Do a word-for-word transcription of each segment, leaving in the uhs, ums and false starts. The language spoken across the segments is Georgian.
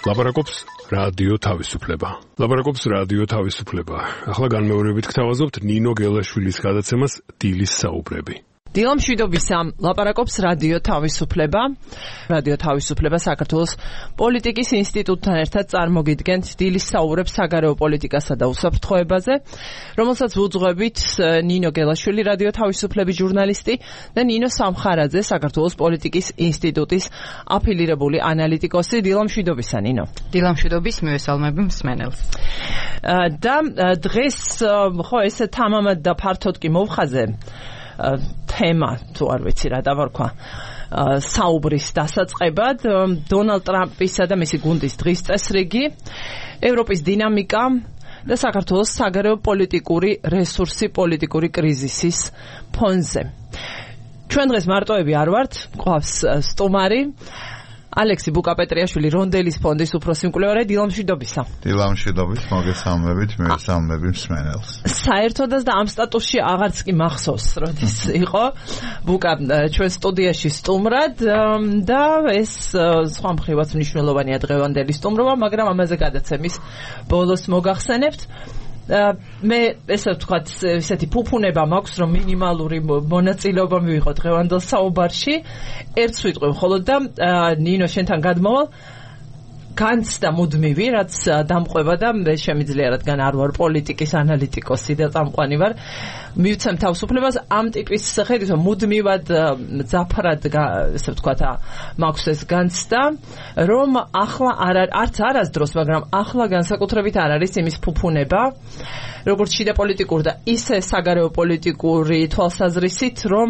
ლაპარაკობს რადიო თავისუფლება. ლაპარაკობს რადიო თავისუფლება. ახლა განმეორებით გთავაზობთ ნინო გელაშვილის გადაცემას დილის საუბრები. დილა მშვიდობისა, ლაპარაკობს რადიო თავისუფლება. რადიო თავისუფლება საქართველოს პოლიტიკის ინსტიტუტთან ერთად წარმოგიდგენთ დილის საუბრებს საგარეო პოლიტიკასა და უსაფრთხოებაზე, რომელსაც ვუძღვებით ნინო გელაშვილი, რადიო თავისუფლების ჟურნალისტი და ნინო სამხარაძე, საქართველოს პოლიტიკის ინსტიტუტის აფილირებული ანალიტიკოსი. დილა მშვიდობისა, ნინო. დილა მშვიდობის, მივესალმები მსმენელს. და დღეს ხო ესე თამამად და ფართოდ კი მოვხაზე თემა, თუ არ ვიცი რა დავარქვა, საუბრის დასაწყებად, დონალდ ტრამპისა და მისი გუნდის დღის წესრიგი, ევროპის დინამიკა და საქართველოს საგარეო პოლიტიკური რესურსი, პოლიტიკური კრიზისის ფონზე. ჩვენ დღეს მარტოები არ ვართ, გვყავს სტუმარი ალექსი ბუკაპეტრიაშვილი, რონდელის ფონდის უფროსი მკვლევარი. დილა მშვიდობისა. დილა მშვიდობის, მოგესალმებით, მივესალმები მსმენელს. საერთოდაც და ამ სტატუსში აღარც კი მახსოვს, როდის იყო ბუკა ჩვენ სტუდიაში სტუმრად და ეს სხვა მხრივაც მნიშვნელოვანია დღევანდელი სტუმრობა, მაგრამ ამაზე გადაცემის ბოლოს მოგახსენებთ. მე ესე ვთქვათ, ესეთი ფუფუნება მაქვს, რომ მინიმალური მონაწილეობა მივიღო დღევანდელ საუბარში. ერთს ვიტყვი მხოლოდ და ნინო შენთან გადმოვალ. განცდა მუდმივი, რაც დამყვება და მე შემიძლია, რადგან არ ვარ პოლიტიკის ანალიტიკოსი და წამყვანი ვარ, მივცემ თავისუფლებას ამ ტიპის ხედვით, მუდმივად ძაფრად, ესე ვთქვათ, მაქვს ეს განცდა, რომ ახლა არ არც არასდროს, მაგრამ ახლა განსაკუთრებით არ არის იმის ფუფუნება, როგორც შიდა პოლიტიკური და ისე საგარეო პოლიტიკური თვალსაზრისით, რომ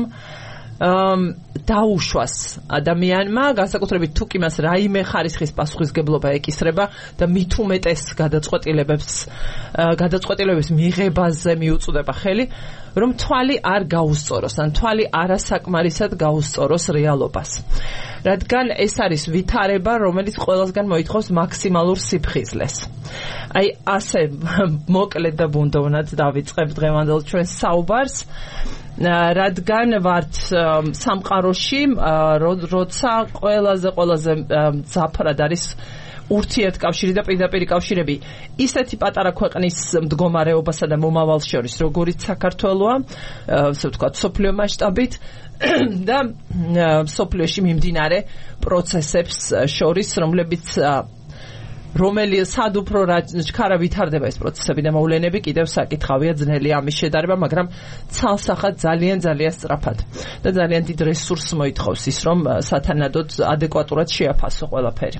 დაუშვას ადამიანმა, განსაკუთრებით თუ კი მას რაიმე ხარისხის პასუხისგებლობა ეკისრება და მით უმეტეს გადაწყვეტილებებს გადაწყვეტილების მიღებაზე მიუწვდება ხელი, რომ თვალი არ გაუსწოროს, ან თვალი არასაკმარისად გაუსწოროს რეალობას. რადგან ეს არის ვითარება, რომელიც ყველასგან მოითხოვს მაქსიმალურ სიფხიზლეს. აი, ასე მოკლედ და ბუნდოვნად დავიწყებ დღევანდელ ჩვენ საუბარს. რადგან ვართ სამყაროში, როცა ყველაზე ყველაზე ძაფრად არის ურთიერთკავშირი და პირდაპირი კავშირები ისეთი პატარა ქვეყნის მდგომარეობასა და მომავალს შორის, როგორიც საქართველოა, ასე ვთქვათ, სოფლიო მასშტაბით და სოფლიოში მიმდინარე პროცესებს შორის, რომლებიც რომელიც სად უფრო ჩქარა ვითარდება ეს პროცესები და მოვლენები, კიდევ საკითხავია, ძნელია ამის შედარება, მაგრამ ცალსახად ძალიან ძალიან სწრაფად და ძალიან დიდ რესურსს მოითხოვს ის, რომ სათანადოდ ადეკვატურად შეაფასო ყველაფერი.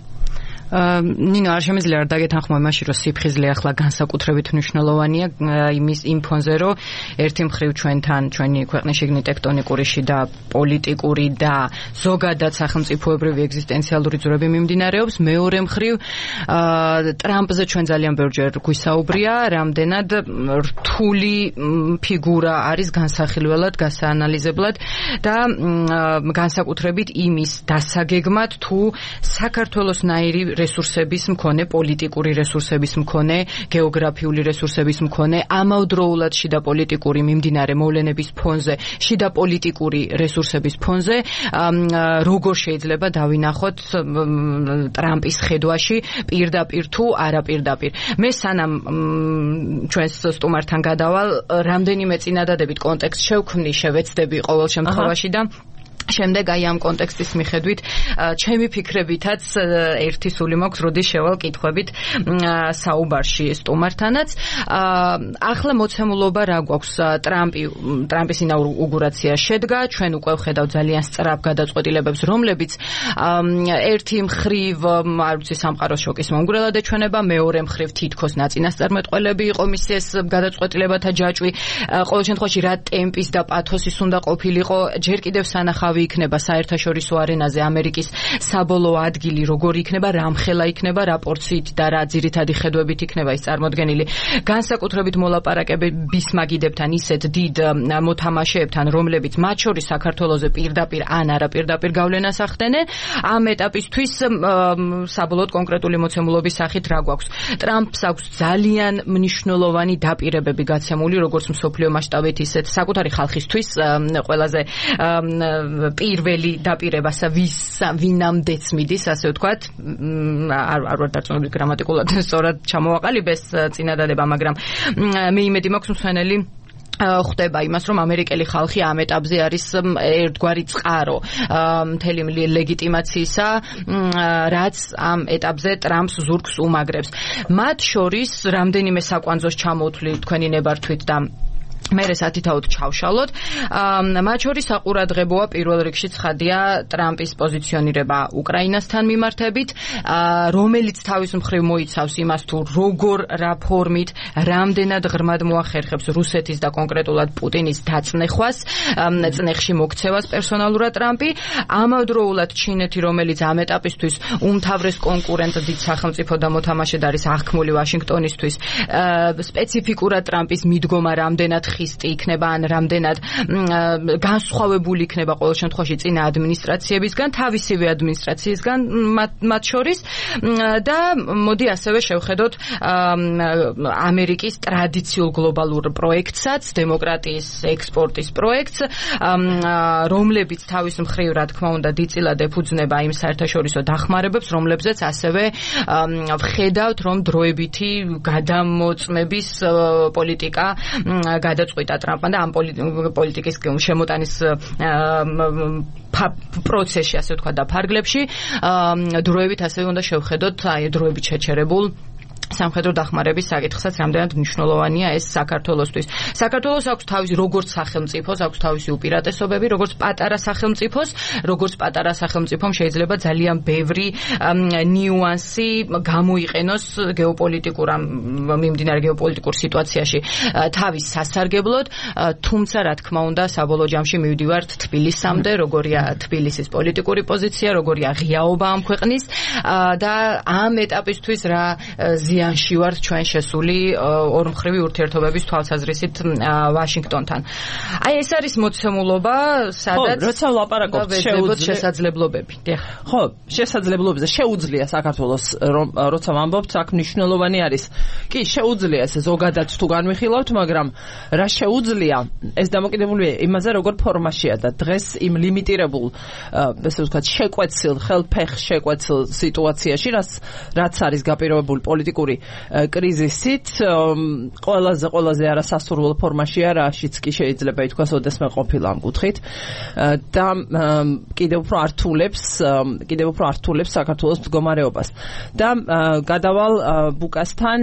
ნინო, არ შემიძლია არ დაგეთანხმო იმაში, რომ სიფხიზლე ახლა განსაკუთრებით მნიშვნელოვანია იმის იმ ფონზე, რომ ერთი მხრივ ჩვენთან, ჩვენი ქვეყნის შიგნით ტექტონიკური შიდა პოლიტიკური და ზოგადად სახელმწიფოებრივი ეგზისტენციალური ძვრები მიმდინარეობს, მეორე მხრივ ტრამპზე ჩვენ ძალიან ბევრჯერ გვისაუბრია, რამდენად რთული ფიგურა არის განსახილველად, გასაანალიზებლად და განსაკუთრებით იმის დასაგეგმად, თუ საქართველოსნაირი რესურსების მქონე, პოლიტიკური რესურსების მქონე, გეოგრაფიული რესურსების მქონე, ამავდროულად შიდა პოლიტიკური მიმდინარე მოვლენების ფონზე, შიდა პოლიტიკური რესურსების ფონზე, როგორ შეიძლება დავინახოთ ტრამპის ხედვაში პირდაპირ თუ არაპირდაპირ. მე სანამ ჩვენს სტუმართან გადავალ, რამდენიმე წინადადებით კონტექსტ შევქმნი, შევეცდები ყოველ შემთხვევაში და შემდეგ აი ამ კონტექსტის მიხედვით ჩემი ფიქრებითაც ერთი სული მაქვს, როდის შევალ კითხვებით საუბარში სტუმართანაც. ახლა მოცემულობა რა გვაქვს? ტრამპი ტრამპის ინაუგურაცია შედგა, ჩვენ უკვე ვხედავ ძალიან სწრაფ გადაწყვეტილებებს, რომლებიც ერთი მხრივ, არ ვიცი, სამყაროს შოკის მომგვრელად ეჩვენება, მეორე მხრივ თითქოს ნაწინასწარმეტყველები იყო მისი ეს გადაწყვეტილებათა ჯაჭვი. ყოველ შემთხვევაში რა ტემპის და პათოსის უნდა ყოფილიყო, ჯერ კიდევ სანახავი იქნება საერთაშორისო არენაზე ამერიკის საბოლოო ადგილი, როგორი იქნება, რამხელა იქნება, რა პორციით და რა ძირითადი ხედვებით იქნება ის წარმოდგენილი. განსაკუთრებით მოლაპარაკების მაგიდებთან, ისეთ დიდ მოთამაშეებთან, რომლებიც მათ შორის საქართველოზე პირდაპირ ან არაპირდაპირ გავლენას ახდენენ, ამ ეტაპისთვის საბოლოოდ კონკრეტული მოცემულობის სახით რა გვაქვს? ტრამპს აქვს ძალიან მნიშვნელოვანი დაპირებები გაცემული, როგორც მსოფლიო მასშტაბით, ისეთ საკუთარი ხალხისთვის ყველაზე პირველი დაპირებასა ვის ვინამდეც მიდის, ასე ვთქვათ, არ არ ვარ დარწმუნებული გრამატიკულად სწორად ჩამოვაყალიბეს წინადადება, მაგრამ მე იმედი მაქვს მსვენელი ხდება იმას, რომ ამერიკელი ხალხი ამ ეტაპზე არის ერთგვარი წყარო მთელი ლეგიტიმაციისა, რაც ამ ეტაპზე ტრამპს ზურგს უმაგრებს. მათ შორის რამდენიმე საკვანძოს ჩამოთვლი თქვენი ნებართვით და მე რესათითაოდ ჩავშალოთ. მათ შორის საყურადღებოა პირველ რიგში ცხადია ტრამპის პოზიციონირება უკრაინასთან მიმართებით, რომელიც თავის მხრივ მოიცავს იმას, თუ როგორ რა ფორმით, რამდენად ღრმად მოახერხებს რუსეთის და კონკრეტულად პუტინის დაწნეხვას, წნეხში მოქცევას პერსონალურად ტრამპი. ამავდროულად ჩინეთი, რომელიც ამ ეტაპისთვის უმთავრეს კონკურენტ დიდ სახელმწიფო და მოთამაშედ არის აღქმული ვაშინგტონისთვის, სპეციფიკურად ტრამპის მიდგომა რამდენად ხისტი იქნება ან რამდენად განსხვავებული იქნება ყოველ შემთხვევაში წინა ადმინისტრაციებისგან, თავისივე ადმინისტრაციისგან მათ შორის და მოდი ასევე შევხედოთ ამერიკის ტრადიციულ გლობალურ პროექტსაც, დემოკრატიის ექსპორტის პროექტს, რომლებიც თავის მხრივ, რა თქმა უნდა, დიდწილად ეფუძნება იმ საერთაშორისო დახმარებებს, რომლებზეც ასევე ვხედავთ, რომ დროებითი გადამოწმების პოლიტიკა გადაწყვიტა ტრამპმა და ამ პოლიტიკის შემოტანის პროცესში, ასე ვთქვათ, და ფარგლებში დროებით ასევე უნდა შევხედოთ, აი დროებით შეჩერებულ სამხედრო დახმარების საკითხსაც რამდენად მნიშვნელოვანია ეს საქართველოსთვის. საქართველოს აქვს თავისი როგორც სახელმწიფოს, აქვს თავისი უპირატესობები, როგორც პატარა სახელმწიფოს, როგორც პატარა სახელმწიფომ შეიძლება ძალიან ბევრი ნიუანსი გამოიყენოს გეოპოლიტიკურ ამ მიმდინარე გეოპოლიტიკურ სიტუაციაში თავის სასარგებლოდ, თუმცა რა თქმა უნდა საბოლოო ჯამში მივდივართ თბილისამდე, როგორია თბილისის პოლიტიკური პოზიცია, როგორია ღიაობა ამ ქვეყნის და ამ ეტაპისთვის რა ზიანში ვართ ჩვენ შესული ორმხრივი ურთიერთობების თვალსაზრისით ვაშინგტონთან. აი ეს არის მოცემულობა, სადაც როცა ვლაპარაკობთ შესაძლებლობები. ხო, შესაძლებლობებზე შეუძლია საქართველოს რომ როცა ვამბობთ, აქ მნიშვნელოვანი არის. კი, შეუძლია ეს ზოგადად თუ განვიხილავთ, მაგრამ რა შეუძლია, ეს დამოკიდებულია იმაზე, როგორ ფორმაშია და დღეს იმ ლიმიტირებულ, ესე ვთქვათ, შეკვეცილ, ხელფეხ შეკვეცილ სიტუაციაში, რაც არის გაპირობებული პოლიტიკური კრიზისით, ყველაზე ყველაზე არასასურველ ფორმაშია, რაშიც კი შეიძლება ითქვას, ოდესმე ყოფილა ამ კუთხით და კიდევ უფრო ართულებს, კიდევ უფრო ართულებს საქართველოს მდგომარეობას. და გადავალ ბუკასთან,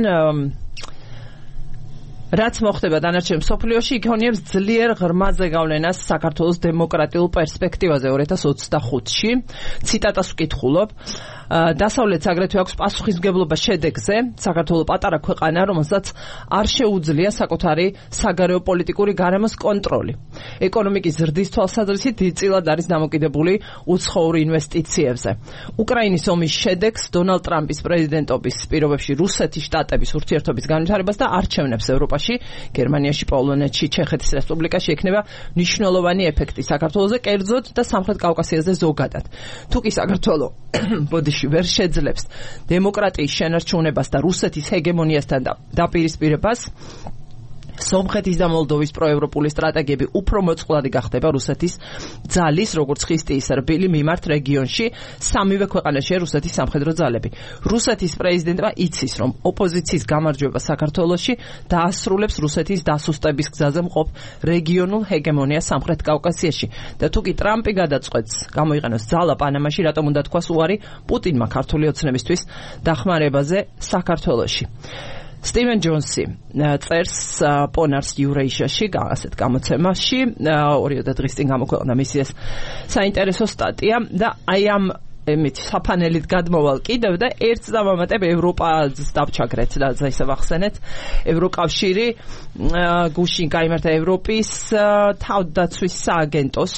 რაც მოხდება დანარჩენ მსოფლიოში, იქონიებს ძლიერ ღრმა ზეგავლენას საქართველოს დემოკრატიულ პერსპექტივაზე ორი ათას ოცდახუთში. ციტატას ვკითხულობ. დასავლეთს აგრეთვე აქვს პასუხისმგებლობა შედეგზე, საქართველოს პატარა ქვეყანა, რომელსაც არ შეუძლია საკუთარი საგარეო პოლიტიკური გარემოს კონტროლი. ეკონომიკის ზრდის თვალსაზრისით დიდწილად არის დამოკიდებული უცხოურ ინვესტიციებზე. უკრაინის ომის შედეგს დონალდ ტრამპის პრეზიდენტობის პირობებში რუსეთის შტატების ურთიერთობის განვითარებას და არჩევნებს ევროპაში, გერმანიაში, პოლონეთში, ჩეხეთის რესპუბლიკაში ექნება მნიშვნელოვანი ეფექტი საქართველოზე, კერძოდ და სამხრეთ კავკასიაზე ზოგადად. თუკი საქართველო ბოდიში ვერ შეძლებს დემოკრატიის შენარჩუნებას და რუსეთის ჰეგემონიასთან დაპირისპირებას, სომხეთის და მოლდოვის პროევროპული სტრატეგიები უფრო მოწყვლადი გახდება რუსეთის ძალის, როგორც ხისტი ისე რბილი მიმართ რეგიონში, სამივე ქვეყანაშია რუსეთის სამხედრო ძალები. რუსეთის პრეზიდენტმა იცის, რომ ოპოზიციის გამარჯვება საქართველოში დაასრულებს რუსეთის დასუსტების გზაზე მყოფ რეგიონულ ჰეგემონიას სამხრეთ კავკასიაში. და თუკი ტრამპი გადაწყვეტს გამოიყენოს ძალა პანამაში, რატომ უნდა თქვას უარი პუტინმა ქართული ოცნებისთვის დახმარებაზე საქართველოში. სტივენ ჯონსი წერს პონარს იურეიშიაში, ასეთ გამოცემაში, ორი დღის წინ გამოქვეყნა მისი ეს საინტერესო სტატია და აი ამ მით საფანელით გადმოვალ კიდევ და ერთ დავამატებ ევროპას დავჩაგრეთ და ისე ვახსენეთ. ევროკავშირი გუშინ გაიმართა ევროპის თავდაცვის სააგენტოს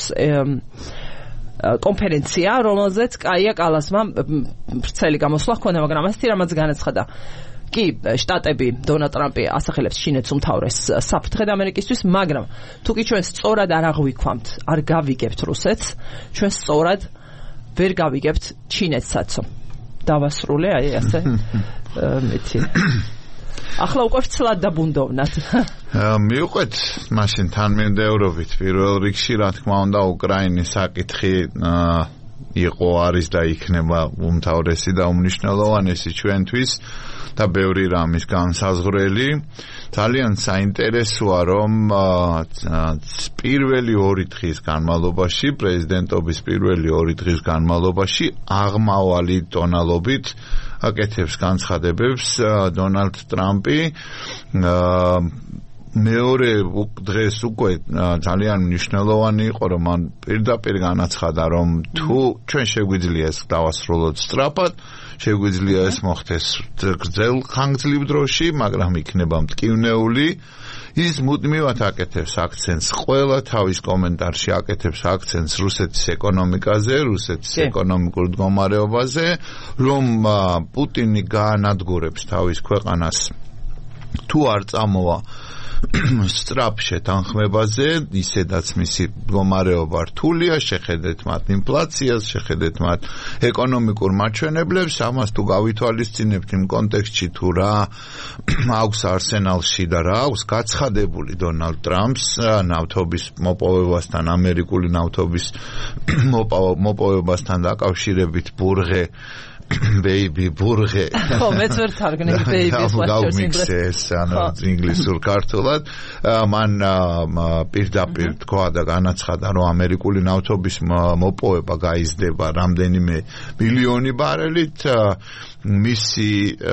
კონფერენცია, რომელზეც კაია კალასმა ვრცელი გამოსვლა ჰქონდა, მაგრამ ასეთი რამაც განაცხადა. კი, შტატები დონალდ ტრამპი ასახელებს ჩინეთს უმთავრეს საფრთხედ ამერიკისთვის, მაგრამ თუკი ჩვენ სწორად არ აღვიქვამთ, არ გავიგებთ რუსეთს, ჩვენ სწორად ვერ გავიგებთ ჩინეთსაც. დავასრულე, აი ასე. მეცი. ახლა უკვე ვცლად დაბუნდოვნათ. მივყვეთ მაშინ თანმიმდევრობით პირველ რიგში რა თქმა უნდა უკრაინის საკითხი იყო არის და იქნება უმთავრესი და უმნიშვნელოვანესი ჩვენთვის და ბევრი რამის განსაზღვრელი ძალიან საინტერესოა რომ პირველი ორი დღის განმავლობაში პრეზიდენტობის პირველი ორი დღის განმავლობაში აღმავალი ტონალობით აკეთებს განცხადებებს დონალდ ტრამპი მეორე დღეს უკვე ძალიან მნიშვნელოვანი იყო რომ მან პირდაპირ განაცხადა რომ თუ ჩვენ შეგვიძლია ეს დავასრულოთ სწრაფად შეგვიძლია ეს მოხდეს გრძელ ხანგრძლივ დროში მაგრამ იქნება მტკივნეული ის მუდმივად აკეთებს აქცენტს ყველა თავის კომენტარში აკეთებს აქცენტს რუსეთის ეკონომიკაზე რუსეთის ეკონომიკურ მდგომარეობაზე რომ პუტინი გაანადგურებს თავის ქვეყანას თუ არ წამოვა სწრაფ შეთანხმებაზე ისედაც მისი მდგომარეობა რთულია შეხედეთ მათ ინფლაციას შეხედეთ მათ ეკონომიკურ მაჩვენებლებს ამას თუ გავითვალისწინებთ იმ კონტექსტში თუ რა აქვს არსენალში და რა აქვს გაცხადებული დონალდ ტრამპს ნავთობის მოპოვებასთან ამერიკული ნავთობის მოპოვებასთან დაკავშირებით ბურღე baby ბურღე ხო მეც ვერ თარგმნები baby-ს ლაშქრს ანუ ინგლისურ ქართულად მან პირდაპირ თქვა და განაცხადა რომ ამერიკული ნავთობის მოპოვება გაიზრდება რამდენიმე მილიონი ბარელით მისი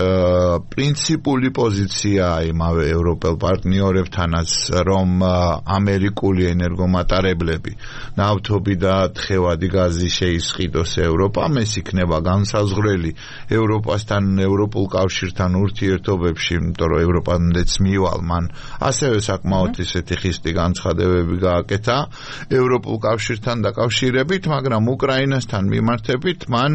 პრინციპული პოზიცია იმავე ევროპელ პარტნიორებთანაც რომ ამერიკული ენერგომატარებლები ნავთობი და თხევადი გაზი შეისყიდოს ევროპამ ეს იქნება განსაზღვრელი ევროპასთან ევროპულ კავშირთან ურთიერთობებში იმიტომ რომ ევროპამდეც მივალ მან ასევე საკმაოდ ისეთი ხისტი განცხადებები გააკეთა ევროპულ კავშირთან დაკავშირებით მაგრამ უკრაინასთან მიმართებით მან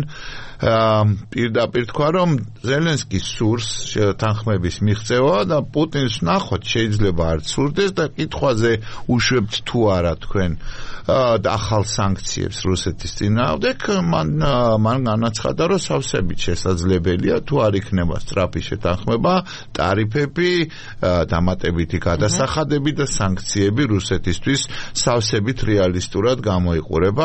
პირდაპირ თქვა რომ ზელენსკის სურს თანხმების მიღწევა და პუტინს ნახოთ შეიძლება არ სურდეს და კითხვაზე უშვებთ თუ არა თქვენ ახალ სანქციებს რუსეთის წინააღმდეგ მან მან განაცხადა რომ სავსებით შესაძლებელია თუ არ იქნება სწრაფი შეთანხმება ტარიფები დამატებითი გადასახადები და სანქციები რუსეთისთვის სავსებით რეალისტურად გამოიყურება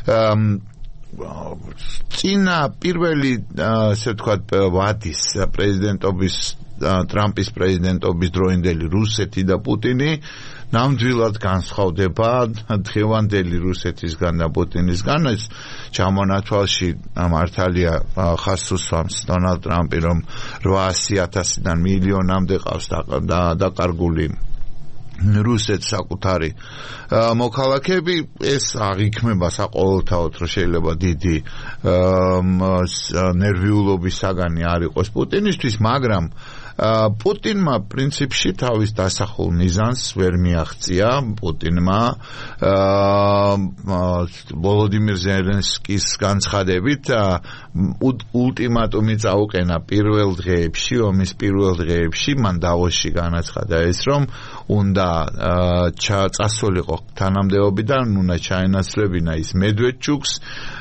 წინა პირველი ასე ვთქვათ ვადის პრეზიდენტობის ტრამპის პრეზიდენტობის დროინდელი რუსეთი და პუტინი ნამდვილად განსხვავდება დღევანდელი რუსეთისგან და პუტინისგან ეს ჩამონათვალში მართალია ხას უსვამს დონალდ ტრამპი რომ რვაასი ათასიდან მილიონამდე ყავს დაკარგული რუსეთს საკუთარი მოქალაქეები ეს აღიქმება საყოველთაოდ რომ შეიძლება დიდი ნერვიულობის საგანი არ იყოს პუტინისთვის მაგრამ პუტინმა პრინციპში თავის დასახულ მიზანს ვერ მიაღწია პუტინმა ვოლოდიმირ ზელენსკის განცხადებით ულტიმატუმი წაუყენა პირველ დღეებში ომის პირველ დღეებში მან დავოსში განაცხადა ეს რომ უნდა წასულიყო თანამდებობიდან უნდა ჩაენაცვლებინა ის მედვედჩუკს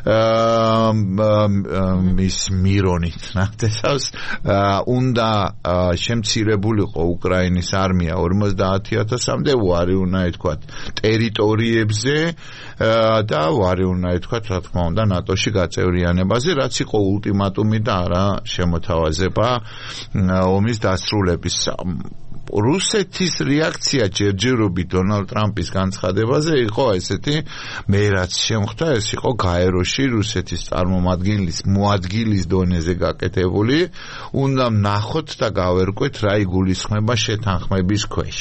მის მირონით ნახტესავს უნდა შემცირებულიყო უკრაინის არმია ორმოცდაათი ათასამდე ვარი უნდა ეთქვათ ტერიტორიებზე და ვარი უნდა ეთქვათ რა თქმა უნდა ნატოში გაწევრიანებაზე რაც იყო ულტიმატუმი და არა შემოთავაზება ომის დასრულების რუსეთის რეაქცია ჯერჯერობით დონალდ ტრამპის განცხადებაზე იყო ესეთი მე რაც შემხვდა ეს იყო გაეროში რუსეთის წარმომადგენლის მოადგილის დონეზე გაკეთებული უნდა ნახოთ და გავერკვეთ რა იგულისხმება შეთანხმების ქვეშ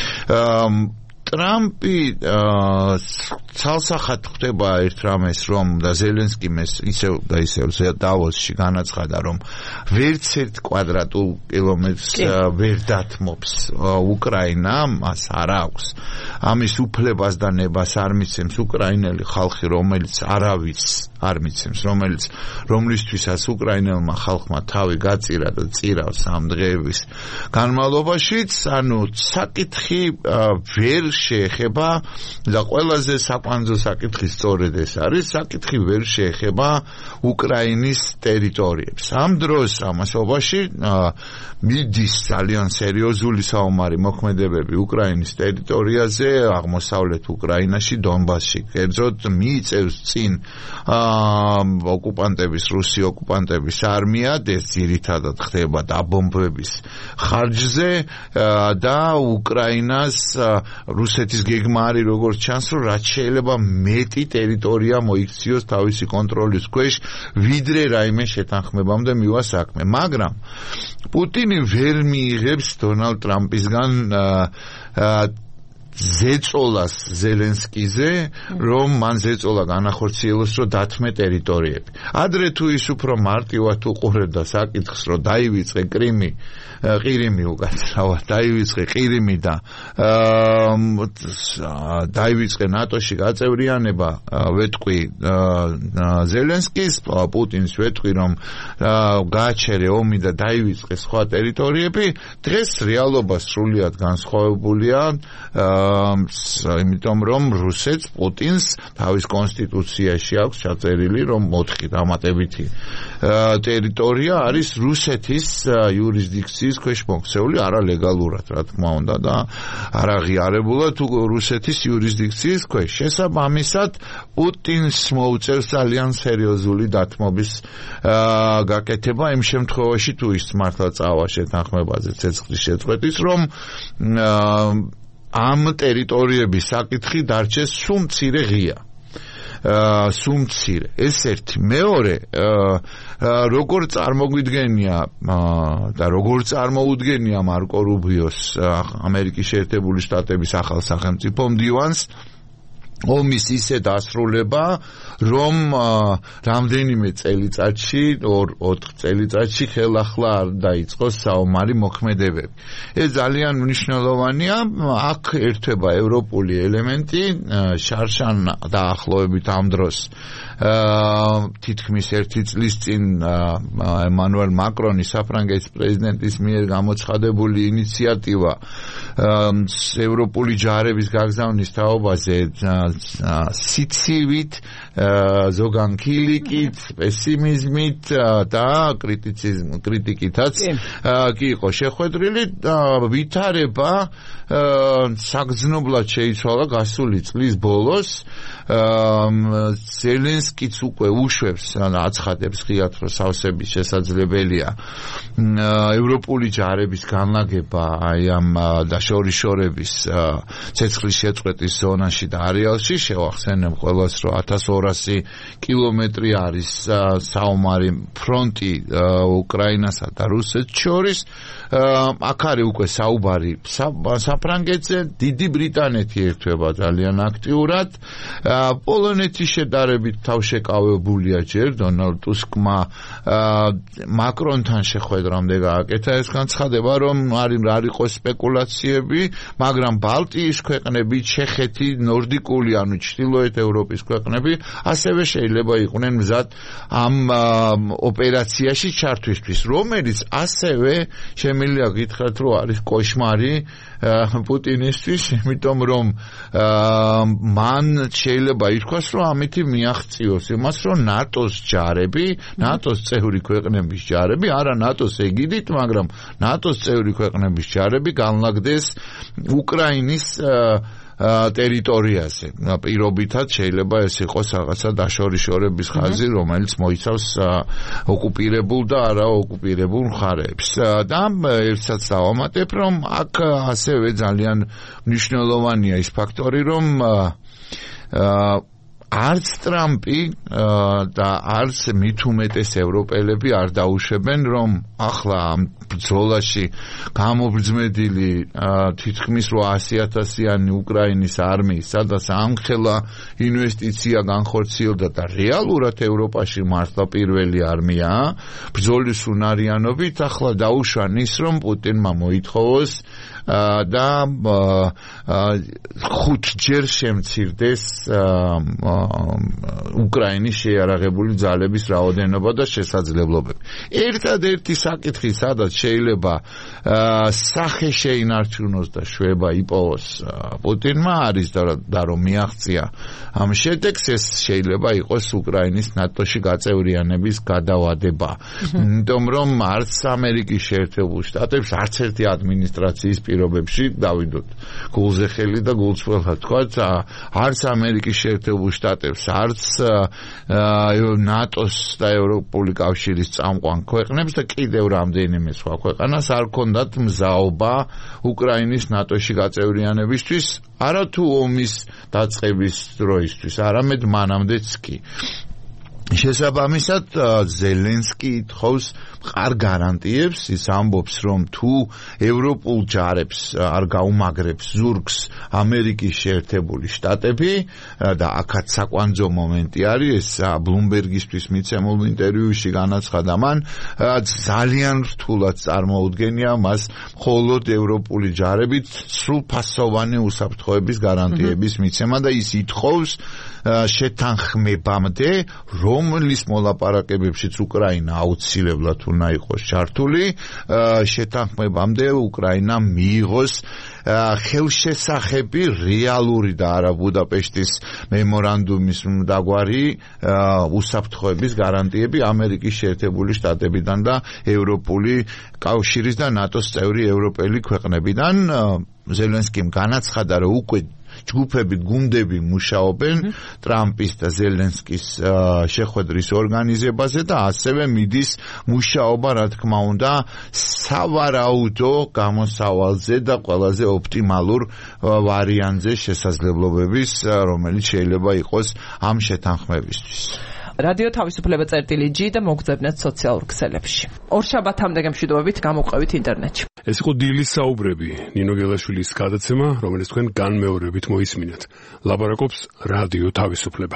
ტრამპი ცალსახად ხდება ერთ რამეს რომ და ზელენსკიმ ეს ისევ და ისევ დავოსში განაცხადა რომ ვერც ერთ კვადრატულ კილომეტრს ვერ დათმობს უკრაინა მას არ აქვს ამის უფლებას და ნებას არ მიცემს უკრაინელი ხალხი რომელიც არავის არ მიცემს რომელიც რომლისთვისაც უკრაინელმა ხალხმა თავი გაწირა და წირავს ამ დღეების განმავლობაშიც ანუ საკითხი ვერ შეეხება და ყველაზე საკვანძო საკითხი სწორედ ეს არის, საკითხი ვერ შეეხება უკრაინის ტერიტორიებს. ამ დროს ამასობაში მიდის ძალიან სერიოზული საომარი მოქმედებები უკრაინის ტერიტორიაზე, აღმოსავლეთ უკრაინაში, დონბასში. კერძოდ მიიწევს წინ ოკუპანტების, რუსი ოკუპანტების არმია, ეს ძირითადად ხდება დაბომბვების ხარჯზე და უკრაინას რუსეთის გეგმა არის როგორც ჩანს, რომ რაც შეიძლება მეტი ტერიტორია მოიქციოს თავისი კონტროლის ქვეშ, ვიდრე რაიმე შეთანხმებამდე მივა საქმე. მაგრამ პუტინი ვერ მიიღებს დონალდ ტრამპისგან ზეწოლას ზელენსკიზე, რომ მან ზეწოლა განახორციელოს, რომ დათმე ტერიტორიები. ადრე თუ ის უფრო მარტივად უყურებდა საკითხს, რომ დაივიწყე კრიმი, ყირიმი უკაცრავად, დაივიწყე ყირიმი და დაივიწყე ნატოში გაწევრიანება, ვეტყვი ზელენსკის, პუტინს ვეტყვი, რომ გააჩერე ომი და დაივიწყე სხვა ტერიტორიები, დღეს რეალობა სრულიად განსხვავებულია. იმიტომ რომ რუსეთს პუტინს თავის კონსტიტუციაში აქვს ჩაწერილი, რომ ოთხი დამატებითი ტერიტორია არის რუსეთის იურისდიქციის ქვეშ მოქცეული, არალეგალურად, რა თქმა უნდა, და არაღიარებულად რუსეთის იურისდიქციის ქვეშ. შესაბამისად, პუტინს მოუწევს ძალიან სერიოზული დათმობის გაკეთება იმ შემთხვევაში, თუ ის მართლა წავა შეთანხმებაზე ცეცხლის შეწყვეტის, რომ ამ ტერიტორიების საკითხი დარჩეს სულ მცირე ღია. სულ მცირე. ეს ერთი. მეორე, როგორ წარმოგვიდგენია და როგორ წარმოუდგენია მარკო რუბიოს ამერიკის შეერთებული შტატების ახალ სახელმწიფო მდივანს ომის ისე დასრულება, რომ რამდენიმე წელიწადში, ოთხ წელიწადში ხელახლა არ დაიწყოს საომარი მოქმედებები. ეს ძალიან მნიშვნელოვანია. აქ ერთვება ევროპული ელემენტი, შარშან დაახლოებით ამ დროს თითქმის ერთი წლის წინ ემანუელ მაკრონი, საფრანგეთის პრეზიდენტის მიერ გამოცხადებული ინიციატივა ევროპული ჯარების გაგზავნის თაობაზე სიცივით, ზოგან ქილიკით, პესიმიზმით და კრიტიკითაც კი იყო შეხვედრილი. ვითარება საგრძნობლად შეიცვალა გასული წლის ბოლოს. ზელენსკიც უკვე უშვებს, აცხადებს ღიად, რომ სავსების შესაძლებელია ევროპული ჯარების განლაგება აი ამ დაშორიშორების ცეცხლის შეწყვეტის ზონაში და არეალში. შევახსენებ ყველას, რომ ათას ორასი კილომეტრი არის საომარი ფრონტი უკრაინასა და რუსეთს შორის. აქ არის უკვე საუბარი საფრანგეთზე, დიდი ბრიტანეთი ერთვება ძალიან აქტიურად. პოლონეთის შედარებით თავშეკავებულია ჯერ დონალდ ტუსკმა მაკრონთან შეხვედრამდე გააკეთა ეს განცხადება, რომ არ იყო სპეკულაციები, მაგრამ ბალტიის ქვეყნები, ჩეხეთი, ნორდიკული, ანუ ჩრდილოეთ ევროპის ქვეყნები ასევე შეიძლება იყვნენ მზად ამ ოპერაციაში ჩართვისთვის, რომელიც ასევე შემიძლია გითხრათ, რომ არის კოშმარი პუტინისთვის, იმიტომ რომ მან შეიძლება ითქვას, რომ ამითი მიაღწიოს იმას, რომ ნატოს ჯარები, ნატოს წევრი ქვეყნების ჯარები, არა ნატოს ეგიდით, მაგრამ ნატოს წევრი ქვეყნების ჯარები განლაგდეს უკრაინის ტერიტორიაზე. პირობითად შეიძლება ეს იყოს რაღაცა დაშორიშორების ხაზი, რომელიც მოიცავს ოკუპირებულ და არა ოკუპირებულ მხარეებს. და ერთსაც დავამატებ, რომ აქ ასევე ძალიან მნიშვნელოვანია ის ფაქტორი, რომ არც ტრამპი და არც მით უმეტეს ევროპელები არ დაუშვებენ, რომ ახლა ამ ბრძოლაში გამობრძმედილი თითქმის რვაასი ათასიანი უკრაინის არმიის, სადაც ამხელა ინვესტიცია განხორციელდა და რეალურად ევროპაში მართლა პირველი არმიაა, ბრძოლის უნარიანობით ახლა დაუშვან ის, რომ პუტინმა მოითხოვოს და ხუთჯერ შემცირდეს უკრაინის შეიარაღებული ძალების რაოდენობა და შესაძლებლობები. ერთადერთი საკითხი, სადაც შეიძლება სახე შეინარჩუნოს და შვება იპოვოს პუტინმა არის და რომ მიაღწია ამ შედეგს, ეს შეიძლება იყოს უკრაინის ნატოში გაწევრიანების გადავადება. იმიტომ რომ არც ამერიკის შეერთებულ შტატებს არც ერთი ადმინისტრაციის პირობებში დავიდოთ გულზე ხელი და გულწრფელად თქვათ, არც ამერიკის შეერთებულ შტატებს, არც ნატოს და ევროპული კავშირის წამყვან ქვეყნებს და კიდევ რამდენიმე სხვა ქვეყანას არ ქონდათ მზაობა უკრაინის ნატოში გაწევრიანებისთვის, არათუ ომის დაწყების დროისთვის, არამედ მანამდეც კი. შესაბამისად ზელენსკი ითხოვს მყარ გარანტიებს, ის ამბობს რომ თუ ევროპულ ჯარებს არ გაუმაგრებს ზურგს ამერიკის შეერთებული შტატები და აქაც საკვანძო მომენტი არის, ეს ბლუმბერგისთვის მიცემულ ინტერვიუში განაცხადა მან, ძალიან რთულად წარმოუდგენია მას მხოლოდ ევროპული ჯარებით სრულფასოვანი უსაფრთხოების გარანტიების მიცემა და ის ითხოვს შეთანხმებამდე, რომლის მოლაპარაკებებშიც უკრაინა აუცილებლად უნდა იყოს ჩართული, შეთანხმებამდე უკრაინამ მიიღოს ხელშესახები რეალური და არა ბუდაპეშტის მემორანდუმის დაგვარი უსაფრთხოების გარანტიები ამერიკის შეერთებული შტატებიდან და ევროპული კავშირის და ნატოს წევრი ევროპელი ქვეყნებიდან. ზელენსკიმ განაცხადა, რომ უკვე ჯგუფები, გუნდები მუშაობენ ტრამპის და ზელენსკის შეხვედრის ორგანიზებაზე და ასევე მიდის მუშაობა, რა თქმა უნდა, სავარაუდო გამოსავალზე და ყველაზე ოპტიმალურ ვარიანტზე შესაძლებლობების, რომელიც შეიძლება იყოს ამ შეთანხმებისთვის. რადიო თავისუფლება წერტილი G და მოგზავნეთ სოციალურ ქსელებში. ორშაბათამდე გემშვიდობებით გამოყვებით ინტერნეტში. ეს იყო დილის საუბრები, ნინო გელაშვილის გადაცემა, რომელიც თქვენ განმეორებით მოისმინეთ. ლაპარაკობს რადიო თავისუფლება.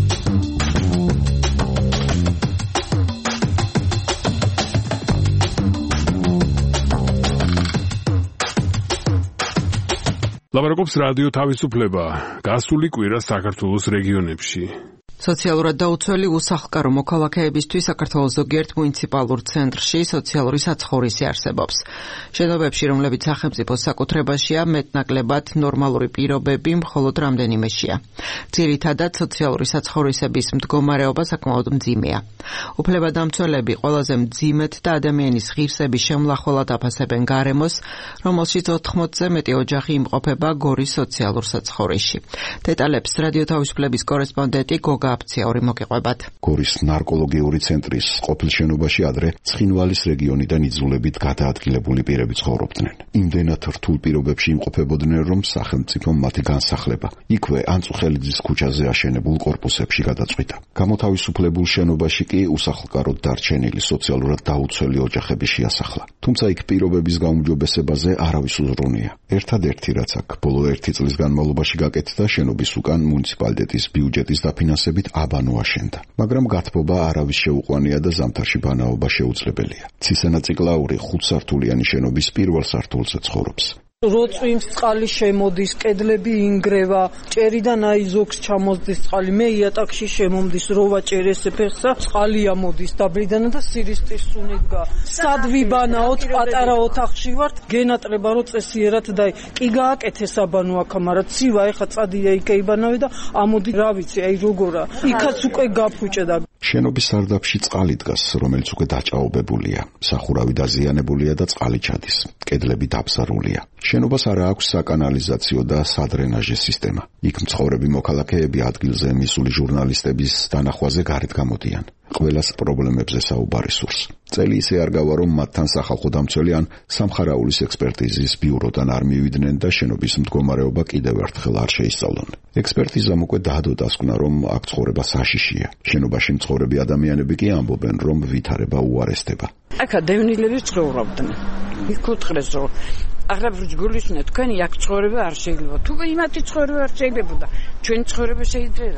ლაპარაკობს რადიო თავისუფლება. გასული კვირა საქართველოს რეგიონებში. სოციალურად დაუცველი უსახლკარო მოქალაქეებისთვის საქართველოს ზოგიერთ მუნიციპალურ ცენტრში სოციალური საცხოვრისი არსებობს. შენობებში, რომლებიც სახელმწიფოს საკუთრებაშია, მეტნაკლებად ნორმალური პირობები მხოლოდ რამდენიმეშია. ძირითადად სოციალური საცხოვრისების მდგომარეობა საკმაოდ მძიმეა. უფლებადამცველები ყველაზე მძიმედ და ადამიანის ღირსების შემლახველად აფასებენ გარემოს, რომელშიც ოთხმოცზე მეტი ოჯახი იმყოფება გორის სოციალურ საცხოვრისში. დეტალებს რადიო თავისუფლების კორესპონდენტი გოგა აფციაური მოგიყვებათ. გორის ნარკოლოგიური ცენტრის ყოფილ შენობაში ადრე ცხინვალის რეგიონიდან იძულებით გადაადგილებული პირები ცხოვრობდნენ. იმდენად რთულ პირობებში იმყოფებოდნენ, რომ სახელმწიფომ მათი განსახლება იქვე ანწუხელიძის ქუჩაზე აშენებულ კორპუსებში გადაწყვიტა. გამოთავისუფლებულ შენობაში კი უსახლკაროდ დარჩენილი სოციალურად დაუცველი ოჯახები შეასახლა. თუმცა იქ პირობების გაუმჯობესებაზე არავის უზრუნია. ერთადერთი რაც აქ ბოლო ერთი წლის განმავლობაში გაკეთდა, შენობის უკან მუნიციპალიტეტის ბიუჯეტის დაფინანსება აბანო აშენდა, მაგრამ გათბობა არავის შეუყვანია და ზამთარში ბანაობა შეუძლებელია. ცისანა ციკლაური ხუთსართულიანი შენობის პირველ სართულზე ცხოვრობს. როწვიმს წყალი შემოდის, კედლები ინგრევა, ჭერიდან აი ზოგს ჩამოსდის წყალი, მე იატაკში შემომდის, რო ვაჭერ ესე ფეხსა, წყალი ამოდის დაბლიდან და სირისტის სუნი დგა. სად ვიბანაოთ, პატარა ოთახში ვართ, გენატრება რო წესიერად და კი გააკეთეს აბანო აქა, მაგრამ ცივა ეხა წადია იქ იბანავე და ამოდი, რა ვიცი, აი როგორა. იქაც უკვე გაფუჭდა. შენობის სარდაფში წყალი დგას, რომელიც უკვე დაჭაობებულია. სახურავი დაზიანებულია და წყალი ჩადის. კედლები დაბზარულია. შენობას არ აქვს საკანალიზაციო და სადრენაჟე სისტემა. იქ მცხოვრები მოქალაქეები ადგილზე მისული ჟურნალისტების დანახვაზე გარეთ გამოდიან. ყველას პრობლემებზე საუბარი სურს. წელი ისე არ გავა, რომ მათთან სახალხო დამცველი ან სამხარაულის ექსპერტიზის ბიუროდან არ მივიდნენ და შენობის მდგომარეობა კიდევ ერთხელ არ შეისწავლონ. ექსპერტიზამ უკვე დაადო დასკვნა, რომ აქ ცხოვრება საშიშია. შენობაში მცხოვრები ადამიანები კი ამბობენ, რომ ვითარება უარესდება. აქა დევნილები ცხოვრობდნენ. იქ უთხრეს, რომ ახლა ბრჯგულისნა თქვენი აქ ცხოვრება არ შეიძლება. თუ იმათი ცხოვრება არ შეიძლება და ჩვენი ცხოვრება შეიძლება.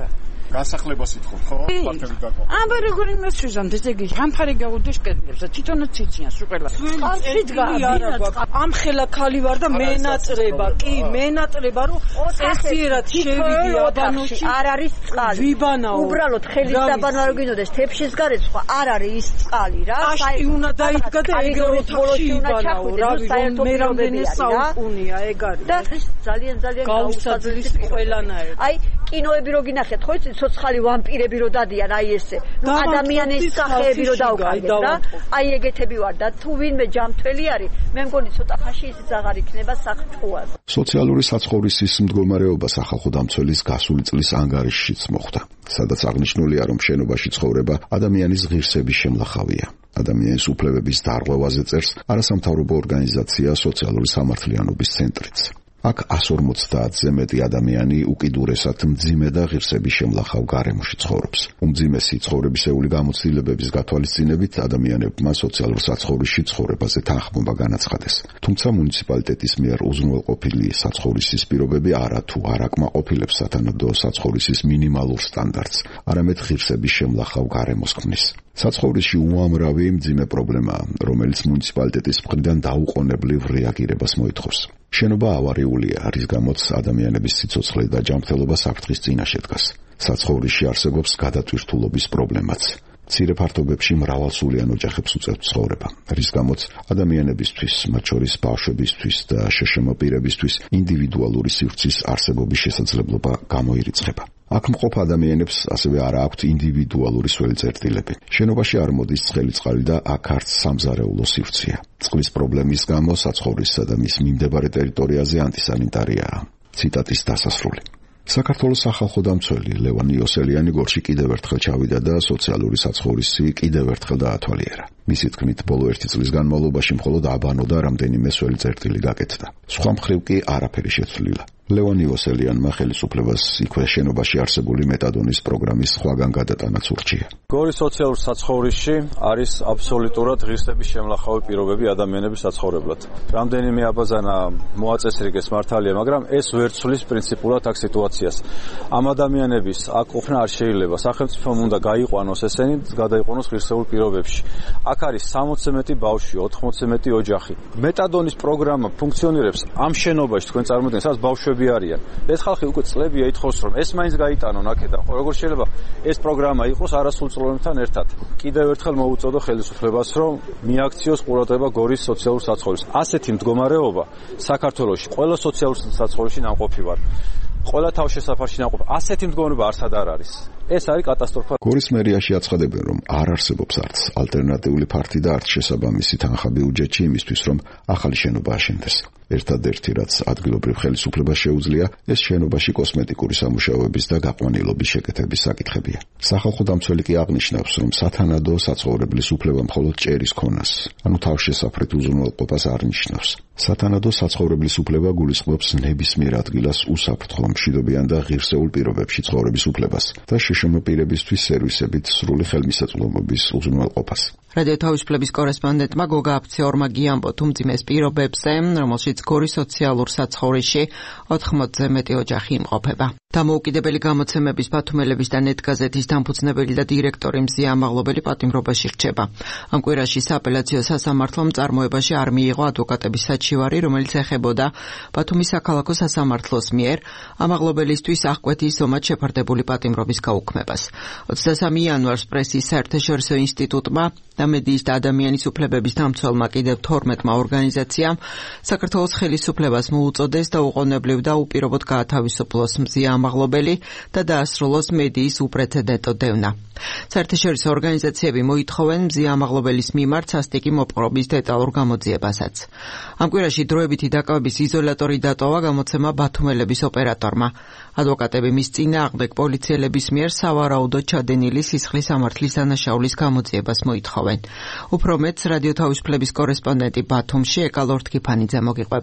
განსახლებას ითხოვთ, ხო? ფაქტები დაკვა. აბა როგორ იმას შევზამთ, ესე იგი, ამხარი გავუდეს კედლებს და თვითონაც ციციან სულ ყველა. წყალში დგა. ამ ხელა ქალი ვარ და მენატრება, კი, მენატრება, რომ წესიერად შევიდი აბანოში. არ არის წყალი. ვიბანაო. უბრალოდ ხელის დაბანა რო გინდოდეს, თეფშის გარეთ სხვა არ არის ის წყალი რა. აშტი უნდა დაიდგა და ეგ ოთახში იბანაო, რავი, რომ მე რამდენი საუკუნია ეგ არის. და ძალიან ძალიან გაუსაძლის ყველანაირად. აი, კინოები რო გინახეთ, ხო იცით, ცოცხალი ვამპირები რო დადიან, აი ესე. ნუ ადამიანის სახეები რო დაუკარგეთ რა. აი ეგეთები ვარ და თუ ვინმე ჯამთველი არის, მე მგონი ცოტა ხანში ისიც აღარ იქნება საფრთხოაზე. სოციალური საცხოვრისის მდგომარეობა სახალხო დამცველის გასული წლის ანგარიშშიც მოხვდა, სადაც აღნიშნულია, რომ შენობაში ცხოვრება ადამიანის ღირსების შემლახავია. ადამიანის უფლებების დარღვევაზე წერს არასამთავრობო ორგანიზაცია სოციალური სამართლიანობის ცენტრიც. აქ εκατს ორმოცდაათზე მეტი ადამიანი უკიდურესად მძიმე და ღირსების შემლახავ გარემოში ცხოვრობს. უმძიმესი ცხოვრებისეული გამოცდილებების გათვალისწინებით ადამიანებმა სოციალურ საცხოვრისში ცხოვრებაზე თანხმობა განაცხადეს. თუმცა მუნიციპალიტეტის მიერ უზრუნველყოფილი საცხოვრისის პირობები არა თუ არ აკმაყოფილებს სათანადო საცხოვრისის მინიმალურ სტანდარტს, არამედ ღირსების შემლახავ გარემოს ქმნის. საცხოვრისში უამრავი მძიმე პრობლემაა, რომელიც მუნიციპალიტეტის მხრიდან დაუყოვნებლივ რეაგირებას მოითხოვს. შენობა ავარიულია, რის გამოც ადამიანების სიცოცხლე და ჯანმრთელობა საფრთხის წინაშე დგას. საცხოვრისში არსებობს გადატვირთულობის პრობლემაც. მცირე ფართობებში მრავალსულიან ოჯახებს უწევთ ცხოვრება, რის გამოც ადამიანებისთვის, მათ შორის ბავშვებისთვის და შეშმ პირებისთვის ინდივიდუალური სივრცის არსებობის შესაძლებლობა გამოირიცხება. აქ მყოფ ადამიანებს ასევე არ აქვთ ინდივიდუალური სველი წერტილები. შენობაში არ მოდის ცხელი წყალი და აქ არც სამზარეულო სივრცეა. წყლის პრობლემის გამო საცხოვრისსა და მის მიმდებარე ტერიტორიაზე ანტისანიტარიაა. ციტატის დასასრული. საქართველოს სახალხო დამცველი ლევან იოსელიანი გორში კიდევ ერთხელ ჩავიდა და სოციალური საცხოვრისი კიდევ ერთხელ დაათვალიერა. მისი თქმით, ბოლო ერთი წლის განმავლობაში მხოლოდ აბანო და რამდენიმე სველი წერტილი გაკეთდა. სხვა მხრივ კი არაფერი შეცვლილა. ლევან იოსელიანმა ხელისუფლებას იქვე შენობაში არსებული მეტადონის პროგრამის სხვაგან გადატანაც ურჩია. გორის სოციალურ საცხოვრისში არის აბსოლუტურად ღირსების შემლახავი პირობები ადამიანების საცხოვრებლად. რამდენიმე აბაზანა მოაწესრიგეს მართალია, მაგრამ ეს ვერ ცვლის პრინციპულად აქ სიტუაციას. ამ ადამიანების აქ ყოფნა არ შეიძლება. სახელმწიფომ უნდა გაიყვანოს ესენი, გადაიყვანოს ღირსეულ პირობებში. აქ არის სამოცზე მეტი ბავშვი, ოთხმოცზე მეტი ოჯახი. მეტადონის პროგრამა ფუნქციონირებს ამ შენობაში, თქვენ წარმოიდგინეთ, სადაც ბავშვები არიან. ეს ხალხი უკვე წლებია ითხოვს, რომ ეს მაინც გაიტანონ აქედან. ხო, როგორ შეიძლება ეს პროგრამა იყოს არასრულწლოვანებთან ერთად. კიდევ ერთხელ მოუწოდო ხელისუფლებას, რომ მიაქციოს ყურადღება გორის სოციალურ საცხოვრისს. ასეთი მდგომარეობა საქართველოში ყველა სოციალურ საცხოვრისში ნამყოფი ვარ. ყველა თავშესაფარში ნამყოფი. ასეთი მდგომარეობა არსად არ არის. ეს არის კატასტროფა. გორის მერიაში აცხადებენ, რომ არ არსებობს არც ალტერნატიული ფართი და არც შესაბამისი თანხა ბიუჯეტში იმისთვის, რომ ახალი შენობა აშენდეს. ერთადერთი რაც ადგილობრივ ხელისუფლებას შეუძლია, ეს შენობაში კოსმეტიკური სამუშაოების და გაყვანილობის შეკეთების საკითხებია. სახალხო დამცველი კი აღნიშნავს, რომ სათანადო საცხოვრებლის უფლება მხოლოდ ჭერის ქონას, ანუ თავშესაფრით უზრუნველყოფას არ ნიშნავს. სათანადო საცხოვრებლის უფლება გულისხმობს ნებისმიერ ადგილას უსაფრთხო, მშვიდობიან და ღირსეულ პირობებში ცხოვრების უფლებას და შეშმ პირებისთვის სერვისებით სრული ხელმისაწვდომობის უზრუნველყოფას. რადიო თავისუფლების კორესპონდენტმა გოგა აფციორმა გიამბოთ უმძიმეს პირობებზე, რომელშიც გორის სოციალურ საცხოვრისში ოთხმოცზე მეტი ოჯახი იმყოფება. დამოუკიდებელი გამოცემების ბათუმელების და ნეტგაზეთის დამფუძნებელი და დირექტორი მზია ამაღლობელი პატიმრობაში რჩება. ამ კვირაში სააპელაციო სასამართლომ წარმოებაში არ მიიღო ადვოკატების საჩივარი, რომელიც ეხებოდა ბათუმის საქალაქო სასამართლოს მიერ ამაღლობელისთვის აღკვეთის ომად შეფარდებული პატიმრობის გაუქმებას. ოცდასამი იანვარს პრესის საერთაშორისო ინსტიტუტმა და მედიის და ადამიანის უფლებების დამცველმა კიდევ თორმეტმა ორგანიზაციამ საქართველოს ხელისუფლებას მოუწოდეს დაუყოვნებლივ და უპირობოდ გაათავისუფლოს მზია ამაღლობელი და დაასრულოს მედიის უპრეცედენტო დევნა. საერთაშორისო ორგანიზაციები მოითხოვენ მზია ამაღლობელის მიმართ სასტიკი მოპყრობის დეტალურ გამოძიებასაც. ამ კვირაში დროებითი დაკვების იზოლატორი დატოვა გამოცემა ბათუმელების ოპერატორმა. ადვოკატები მის წინააღმდეგ პოლიციელების მიერ სავარაუდოდ ჩადენილი სისხლის სამართლის დანაშაულის გამოძიებას მოითხოვენ. უფრო მეტს რადიო თავისუფლების კორესპონდენტი ბათუმში ეკალორთ კიფანიძე მოგიყვებათ.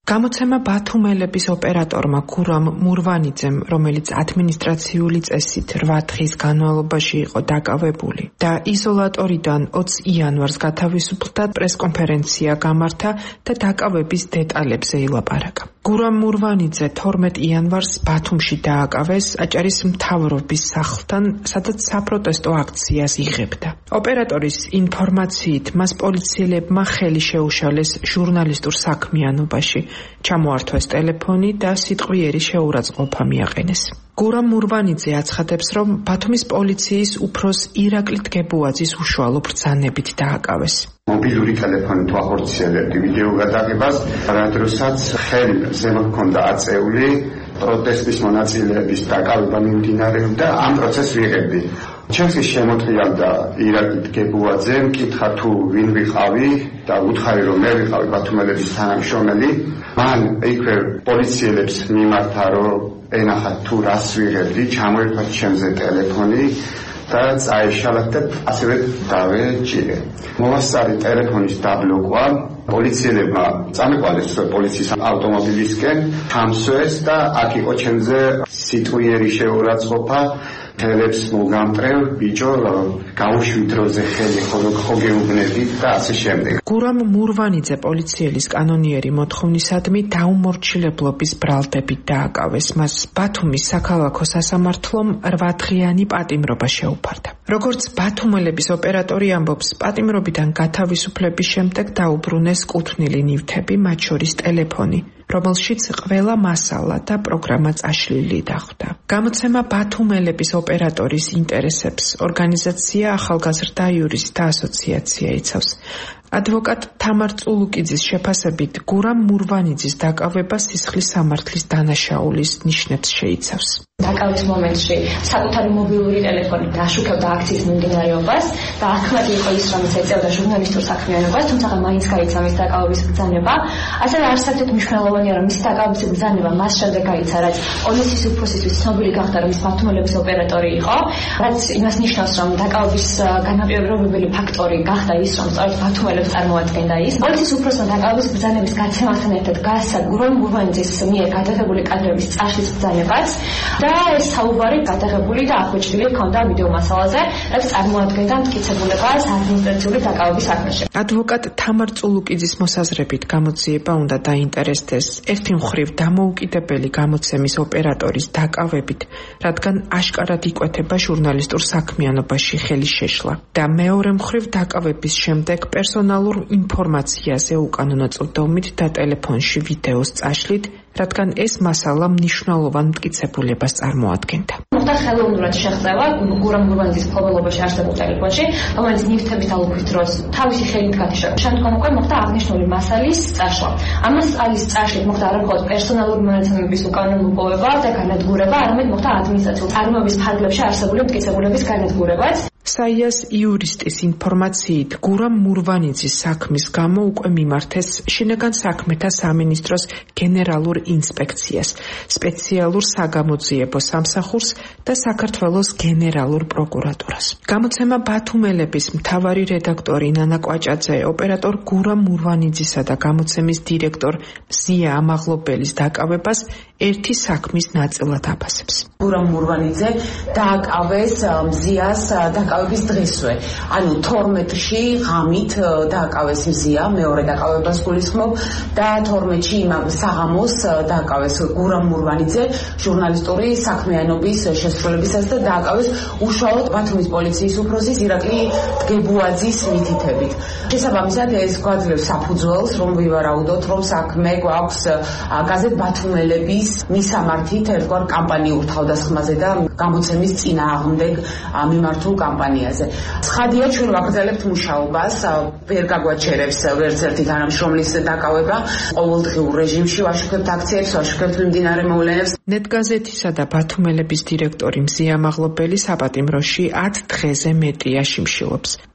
გამოცემა ბათუმელების ოპერატორმა გურამ მურვანიძემ, რომელიც ადმინისტრაციული წესით რვა დღის განმავლობაში იყო დაკავებული და იზოლატორიდან ოცი იანვარს გათავისუფლდა, პრესკონფერენცია გამართა და დაკავების დეტალებზე ილაპარაკა. გურამ მურვანიძე თორმეტ იანვარს ბათუმში დააკავეს აჭარის მთავრობის სახლთან, სადაც საპროტესტო აქციას იღებდა. ოპერატორის ინფორმაციით, მას პოლიციელებმა ხელი შეუშალეს ჟურნალისტურ საქმიანობაში, ჩამოართვეს ტელეფონი და სიტყვიერი შეურაცხყოფა მიაყენეს. გურამ მურვანიძე აცხადებს, რომ ბათუმის პოლიციის უფროს ირაკლი დგებუაძის უშუალო ბრძანებით დააკავეს. მობილური ტელეფონით ვახორციელებდი ვიდეო გადაღებას, როდესაც ხელზე მქონდა აწეული პროტესტის მონაწილეების დაკავება მიმდინარეობდა, ამ პროცესს ვიღებდი. ჩემს შემოწიალდა ირაკლი დგებუაძე, მკითხა თუ ვინ ვიყავი და უთხარი რომ მე ვიყავი ბათუმელების თანამშრომელი. მან იქვე პოლიციელებს მიმართა, რომ ენახათ თუ რას ვიღებდი, ჩამოერთვათ ჩემზე ტელეფონი და წაეშალათ და ასევე დავეჭირე. მოვასწარი ტელეფონის დაბლოკვა, პოლიციელებმა წამეყვალეს პოლიციის ავტომობილისკენ, თამსვეს და აქ იყო ჩემზე სიტყვიერი შეურაცხყოფა. თელებს მოგამტრევ, ბიჭო, გავუშვი დროზე ხელი ხოლო ხო გეუბნებით და ასე შემდეგ. გურამ მურვანიძე პოლიციელის კანონიერი მოთხოვნისადმი დაუმორჩილებლობის ბრალდებით დააკავეს. მას ბათუმის საქალაქო სასამართლომ რვა დღიანი პატიმრობა შეუფარდა. როგორც ბათუმელების ოპერატორი ამბობს, პატიმრობიდან გათავისუფლების შემდეგ დაუბრუნეს კუთვნილი ნივთები, მათ შორის ტელეფონი, რომელშიც ყველა მასალა და პროგრამა წაშლილი დახვდა. გამოცემა ბათუმელების ოპერატორის ინტერესებს ორგანიზაცია ახალგაზრდა იურისტთა ასოციაცია იცავს. ადვოკატ თამარ წულუკიძის შეფასებით, გურამ მურვანიძის დაკავება სისხლის სამართლის დანაშაულის ნიშნებს შეიცავს. დაკავის მომენტში საკუთარი მობილური ტელეფონით აშუქებდა აქციის მიმდინარეობას და ახლა იყო ის, რომ ეწევდა ჟურნალისტურ საქმიანობას, თუმცა მაინც გაიცა მის დაკავების ბრძანება. ასევე არასდროს მნიშვნელოვანია, რომ მის დაკავების ბრძანება მას შემდეგ გაიცა, რაც პოლიციის უფროსისთვის ცნობილი გახდა, რომ ის ბათუმელების ოპერატორი იყო, რაც იმას ნიშნავს, რომ დაკავების განაპირობებელი ფაქტორი გახდა ის, რომ სწორედ ბათუმელებს წარმოადგენდა ის. პოლიციის უფროსმა დაკავების ბრძანების გაცემასთან ერთად გაასცა გურამ მურვანიძის მიერ გადაღებული კადრების წაშლის ბრძანებაც. და ეს საუბარი გადაღებული და ახვეჭილი ჰქონდა ვიდეო მასალაზე, რაც წარმოადგენდა მტკიცებულებას ადმინისტრაციული დაკავების საქმეში. ადვოკატ თამარ წულუკიძის მოსაზრებით გამოძიება უნდა დაინტერესდეს ერთი მხრივ დამოუკიდებელი გამოცემის ოპერატორის დაკავებით, რადგან აშკარად იკვეთება ჟურნალისტურ საქმიანობაში ხელის შეშლა და მეორე მხრივ დაკავების შემდეგ პერსონალურ ინფორმაციაზე უკანონო წოდომით და ტელეფონში ვიდეოს წაშლით, რადგან ეს მასალა მნიშვნელოვან მტკიცებულებას წარმოადგენდა. მოხდა ხელოვნურად შეღწევა გურამ მურვანიძის მფლობელობაში არსებულ ტელეფონში, რომელიც ნივთების დალუქვის დროს თავისი ხელით გათიშა. შემდგომ უკვე მოხდა აღნიშნული მასალის წაშლა. ამ მასალის წაშლით მოხდა არა მხოლოდ პერსონალური მონაცემების უკანონო მოპოვება და განადგურება, არამედ მოხდა ადმინისტრაციულ წარმოების ფარგლებში არსებული მტკიცებულების განადგურებაც. საიას იურისტის ინფორმაციით, გურამ მურვანიძის საქმის გამო უკვე მიმართეს შინაგან საქმეთა სამინისტროს გენერალურ ინსპექციას, სპეციალურ საგამოძიებო სამსახურს და საქართველოს გენერალურ პროკურატურას. გამოცემა ბათუმელების მთავარი რედაქტორი ნანა კვაჭაძე ოპერატორ გურამ მურვანიძისა და გამოცემის დირექტორ მზია ამაღლობელის დაკავებას ერთი საქმის ნაწილად აფასებს. გურამ მურვანიძე დააკავეს მზიას დაკავების დღესვე. ანუ თორმეტში ღამით დააკავეს მზია, მეორე დაკავებას გულისხმობ და თორმეტში იმავ საღამოს დააკავეს გურამ მურვანიძე ჟურნალისტური საქმიანობის შესრულებისას და დააკავეს უშუალოდ ბათუმის პოლიციის უფროსის ირაკლი დგებუაძის მითითებით. შესაბამისად ეს გვაძლევს საფუძველს, რომ ვივარაუდოთ, რომ საქმე გვაქვს გაზეთ ბათუმელების მისამართით ერთგვარ კამპანიურ თავდასხმაზე და გამოცემის წინააღმდეგ მიმართულ კამპანიაზე. ცხადია, ჩვენ ვაგრძელებთ მუშაობას, ვერ გაგვაჩერებს ვერც ერთი თანამშრომლის დაკავება. ყოველდღიურ რეჟიმში ვაშუქებთ აქციებს, ვაშუქებთ მიმდინარე მოვლენებს. ნეტგაზეთისა და ბათუმელების დირექტორი მზია ამაღლობელი საპატიმროში ათ დღეზე მეტია შიმშილობს.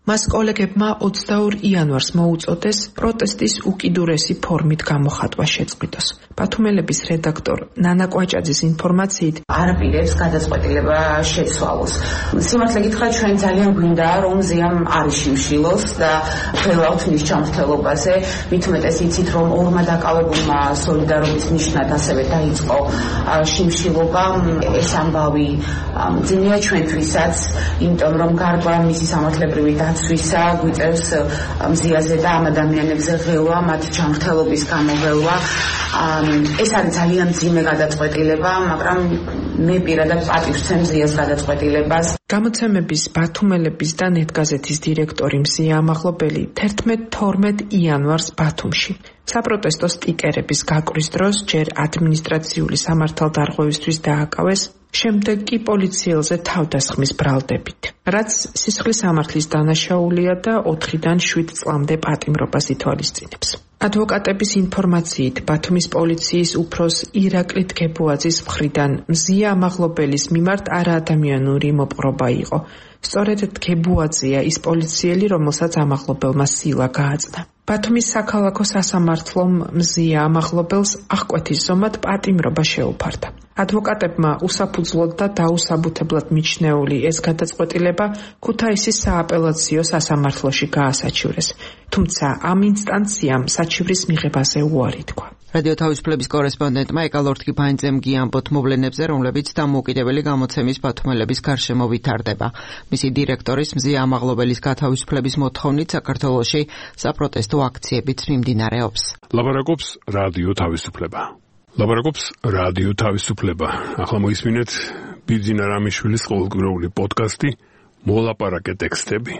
მას კოლეგებმა ოცდაორ იანვარს მოუწოდეს პროტესტის უკიდურესი ფორმით გამოხატვა შეწყვიტოს. ბათუმელების რედაქტორ ნანა კვაჭაძის ინფორმაციით არაპირებს გადაწყვეტილება შეცვალოს. სიმართლე გითხრათ, ჩვენ ძალიან გვინდა რომ ზიამ არ იშიმშილოს და ველავთ მის ჩამრთელობაზე. მით უმეტეს იცით რომ ორმა დაკავებულმა სოლიდარობის ნიშნად ასევე დაიწყო შიმშილობა. ეს ამბავი ძინია ჩვენთვისაც, იმიტომ რომ გარკვეულ მისი სამართლებრივი დაცვისა გვიწევს მზიაზე და ამ ადამიანებზე ღელვა, მათი ჩამრთელობის გამოღელვა. ეს არის ძალიან ძიმე გადაწყვეტილება, მაგრამ მე პირადად პატივს ვცემ ზიას გადაწყვეტილებას. გამოცემების ბათუმელების და ნეტგაზეთის დირექტორი მზია ამაღლობელი თერთმეტ-თორმეტ იანვარს ბათუმში საპროტესტო სტიკერების გაკვრის დროს ჯერ ადმინისტრაციული სამართალდარღვევისთვის დააკავეს, შემდეგ კი პოლიციელზე თავდასხმის ბრალდებით, რაც სისხლის სამართლის დანაშაულია და ოთხიდან შვიდ წლამდე პატიმრობას ითვალისწინებს. ადვოკატების ინფორმაციით, ბათუმის პოლიციის უფროს ირაკლი დგებუაძის მხრიდან მზია ამაღლობელის მიმართ არაადამიანური მოპყრობა იყო. სწორედ დგებუაძეა ის პოლიციელი, რომელსაც ამაღლობელმა სილა გააწნა. ბათუმის საქალაქო სასამართლომ მზია ამაღლობელს აღკვეთის ზომად პატიმრობა შეუფარდა. ადვოკატებმა უსაფუძვლოდ და დაუსაბუთებლად მიჩნეული ეს გადაწყვეტილება ქუთაისის სააპელაციო სასამართლოში გაასაჩივრეს, თუმცა ამ ინსტანციამ საჩივრის მიღებაზე უარი თქვა. რადიო თავისუფლების კორესპონდენტმა ეკალორთკიფაინძემ გიამბოთ მოვლენებზე, რომლებიც დამოუკიდებელი გამოცემის ბათუმელების გარშემო ვითარდება. მისი დირექტორის მზია ამაღლობელის გათავისუფლების მოთხოვნით საქართველოში საპროტესტო აქციებიც მიმდინარეობს. ლაბარაკობს რადიო თავისუფლება. ლაბარაკობს რადიო თავისუფლება. ახლა მოისმინეთ ბიძინა რამიშვილის ყოველკვირეული პოდკასტი მოლაპარაკე ტექსტები.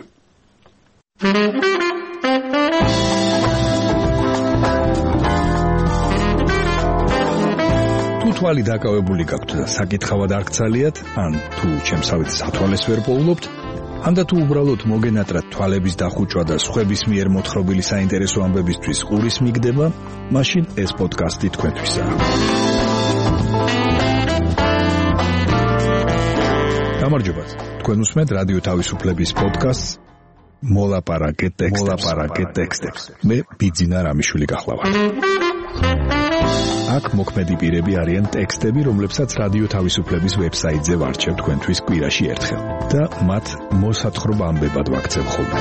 თუ თვალი დაკავებული გაქვთ და საკითხავად არ გცალიათ, ან თუ ჩემსავით სათვალეს ვერ პოულობთ, ან და თუ უბრალოდ მოგენატრათ თვალების დახუჭვა და სხვების მიერ მოთხრობილი საინტერესო ამბებისთვის ყურის მიგდება, მაშინ ეს პოდკასტი თქვენთვისაა. გამარჯობა. თქვენ უსმენთ რადიო თავისუფლების პოდკასტს მოლაპარაკე ტექსტებს. მოლაპარაკე ტექსტებს. მე ბიძინა რამიშვილი გახლავართ. აქ მოქმედი პირები არიან ტექსტები, რომლებსაც რადიო თავისუფლების ვებსაიტზე ვარჩევ თქვენთვის კვირაში ერთხელ და მათ მოსათხრობ ამბებად ვაქცევ ხოლმე.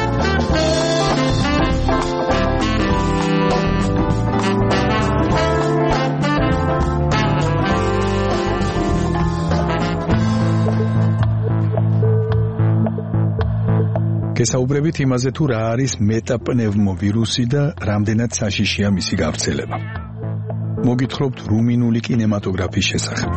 გესაუბრებით იმაზე, თუ რა არის მეტაპნევმოვირუსი და რამდენად საშიშია მისი გავრცელება. მოგითხრობთ რუმინული კინემატოგრაფის შესახებ.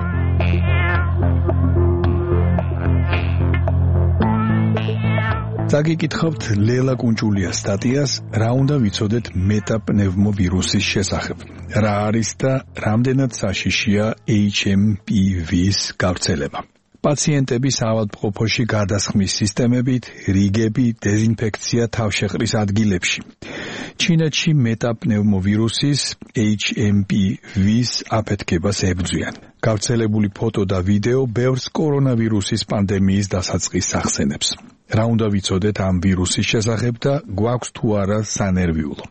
წაგიკითხავთ ლელა კუნჭულიას სტატიას, რა უნდა ვიცოდეთ მეტაპნევმოვირუსის შესახებ. რა არის და რამდენად საშიშია ეიჩ ემ პი ვი-ის გავრცელება. პაციენტების ავადმყოფოში გადასხმის სისტემებით, რიგები, დეზინფექცია თავშეყრის ადგილებში. ჩინეთში მეტაპნევმოვირუსის ეიჩ ემ პი ვი-ის აფეთქებას ებრძვიან. გავრცელებული ფოტო და ვიდეო ბევრს კორონავირუსის პანდემიის დასაწყისს ახსენებს. რა უნდა ვიცოდეთ ამ ვირუსის შესახებ და გვაქვს თუ არა სანერვიულო.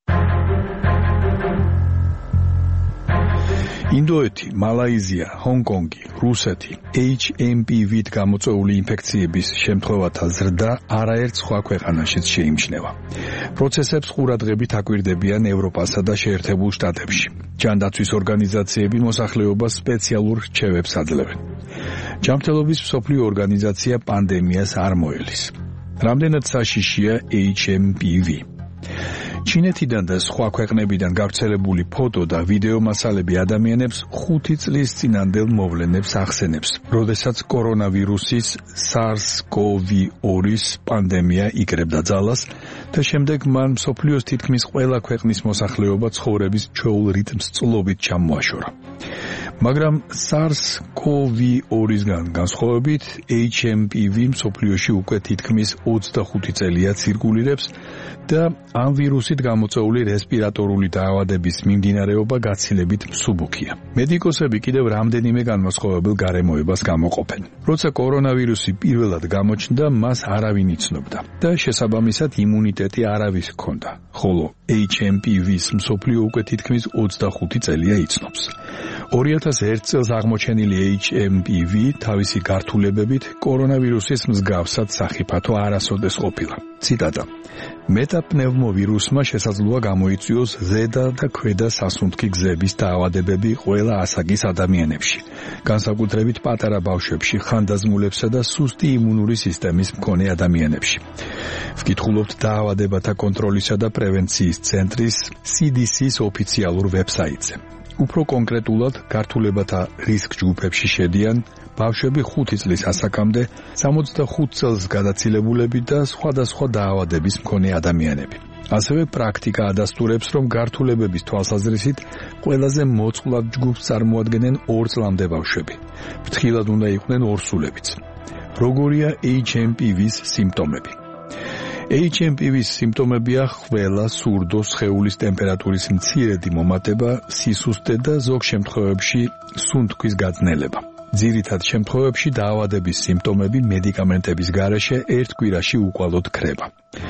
ინდოეთი, მალაიზია, ჰონკონგი, რუსეთი, ეიჩ ემ პი ვი-ით გამოწვეული ინფექციების შემთხვევათა ზრდა არაერთ სხვა ქვეყანაშიც შეიმჩნევა. პროცესებს ყურადღებით აკვირდებიან ევროპასა და შეერთებულ შტატებში. ჯანდაცვის ორგანიზაციები მოსახლეობას სპეციალურ რჩევებს აძლევენ. ჯანმრთელობის მსოფლიო ორგანიზაცია პანდემიას არ მოელის. რამდენად საშიშია ეიჩ ემ პი ვი? ჩინეთიდან და სხვა ქვეყნებიდან გავრცელებული ფოტო და ვიდეო მასალები ადამიანებს ხუთი წლის წინანდელ მოვლენებს ახსენებს, როდესაც კორონავირუსის SARS CoV two-ის პანდემია იკრებდა ძალას და შემდეგ მან მსოფლიოს თითქმის ყველა ქვეყნის მოსახლეობა ცხოვრების ჩვეულ რიტმს წლობით ჩამოაშორა. მაგრამ SARS-CoV-2-ისგან განსხვავებით H M P V მსოფლიოში უკვე თითქმის ოცდახუთი წელია ცირკულირებს და ამ ვირუსით გამოწვეული რესპირატორული დაავადების მიმდინარეობა გაცილებით მსუბუქია. მედიკოსები კიდევ რამდენიმე განმასხვავებელ გარემოებას გამოყოფენ. როცა კორონავირუსი პირველად გამოჩნდა, მას არავინ იცნობდა და შესაბამისად იმუნიტეტი არავის ჰქონდა, ხოლო H M P V-ს მსოფლიო უკვე თითქმის ოცდახუთი წელია იცნობს. ორი ათას ერთ წელს აღმოჩენილი H M P V თავისი გართულებებით კორონავირუსის მსგავსად სახიფათო არასოდეს ყოფილა. ციტატა: მეტაპნევმოვირუსმა შესაძლოა გამოიწვიოს ზედა და ქვედა სასუნთქი გზების დაავადებები ყველა ასაკის ადამიანებში, განსაკუთრებით პატარა ბავშვებში, ხანდაზმულებსა და სუსტი იმუნური სისტემის მქონე ადამიანებში. ვკითხულობთ დაავადებათა კონტროლისა და პრევენციის ცენტრის C D C-ის ოფიციალურ ვებსაიტზე. უფრო კონკრეტულად, გართულებათა რისკ ჯგუფებში შედიან ბავშვები ხუთი წლის ასაკამდე, სამოცდახუთ წელს გადაცილებულები და სხვადასხვა დაავადების მქონე ადამიანები. ასევე პრაქტიკა ადასტურებს, რომ გართულებების თვალსაზრისით ყველაზე მოწყვლად ჯგუფს წარმოადგენენ ორ წლამდე ბავშვები. ფრთხილად უნდა იყვნენ ორსულებიც. როგორია H M P V-ის სიმპტომები? H M P V-ის სიმპტომებია ხველა, სურდო, სხეულის ტემპერატურის მცირედი მომატება, სისუსტე და ზოგ შემთხვევებში სუნთქვის გაძნელება. ძირითად შემთხვევებში დაავადების სიმპტომები მედიკამენტების გარეშე ერთ კვირაში უკვალოდ ქრება.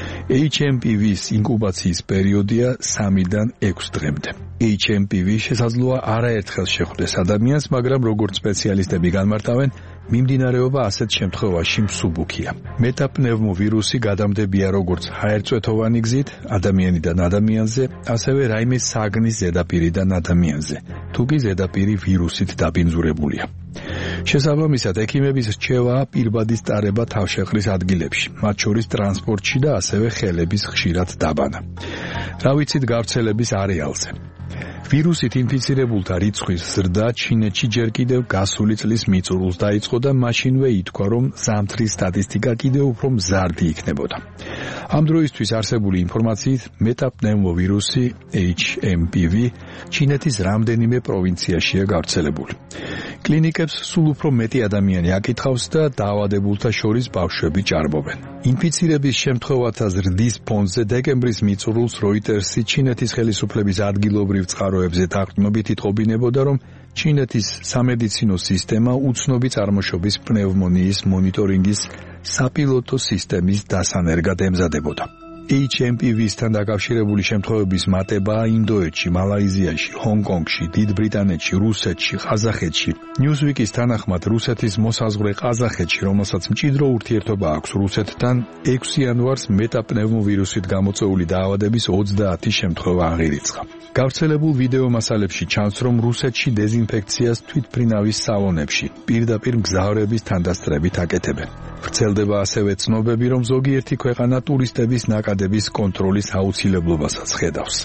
H M P V-ის ინკუბაციის პერიოდია სამიდან ექვს დღემდე. H M P V შესაძლოა არაერთხელ შეხვდეს ადამიანს, მაგრამ როგორც სპეციალისტები განმარტავენ, მიმდინარეობა ასეთ შემთხვევაში მსუბუქია. მეტაპნევმოვირუსი გადამდებია როგორც ჰაერწვეთოვანი გზით ადამიანიდან ადამიანზე, ასევე რაიმე საგნის ზედაპირიდან ადამიანზე, თუ კი ზედაპირი ვირუსით დაბინძურებულია. შესაბამისად, ექიმების რჩევაა პირბადის ტარება თავშეყრის ადგილებში, მათ შორის ტრანსპორტში და ასევე ხელების ხშირად დაბანა. რა ვიცით გავრცელების არეალზე? ვირუსით ინფიცირებულთა რიცხვის ზრდა ჩინეთში ჯერ კიდევ გასული წლის მიწურულს დაიწყო და მაშინვე ითქვა, რომ ზამთრის სტატისტიკა კიდევ უფრო მზარდი იქნებოდა. ამ დროისთვის არსებული ინფორმაციით მეტაპნევმოვირუსი H M P V ჩინეთის რამდენიმე პროვინციაშია გავრცელებული. კლინიკებს სულ უფრო მეტი ადამიანი აკითხავს და დაავადებულთა შორის ბავშვები ჭარბობენ. ინფიცირების შემთხვევათა ზრდის ფონზე დეკემბრის მიწურულს Reuters-ი ჩინეთის ხელისუფლების ადგილობრივ წყაროებზე დაყრდნობით იტყობინებოდა, რომ ჩინეთის სამედიცინო სისტემა უცნობი წარმოშობის პნევმონიის მონიტორინგის საპილოტო სისტემის დასანერგად ემზადებოდა. H M P V-სთან დაკავშირებული შემთხვევების მატებაა ინდოეთში, მალაიზიაში, ჰონგ-კონგში, დიდ ბრიტანეთში, რუსეთში, ყაზახეთში. Newsweek-ის თანახმად რუსეთის მოსაზღვრე ყაზახეთში, რომელსაც მჭიდრო ურთიერთობა აქვს რუსეთთან, ექვსი იანვარს მეტაპნევმოვირუსით გამოწვეული დაავადების ოცდაათი შემთხვევა აღირიცხა. გავრცელებულ ვიდეო მასალებში ჩანს, რომ რუსეთში დეზინფექციას თვითმფრინავის სალონებში პირდაპირ მგზავრების თანდასწრებით აკეთებენ. ვრცელდება ასევე ცნობები, რომ ზოგიერთი ქვეყანა ტურისტების ნაკადების კონტროლის აუცილებლობასაც ხედავს.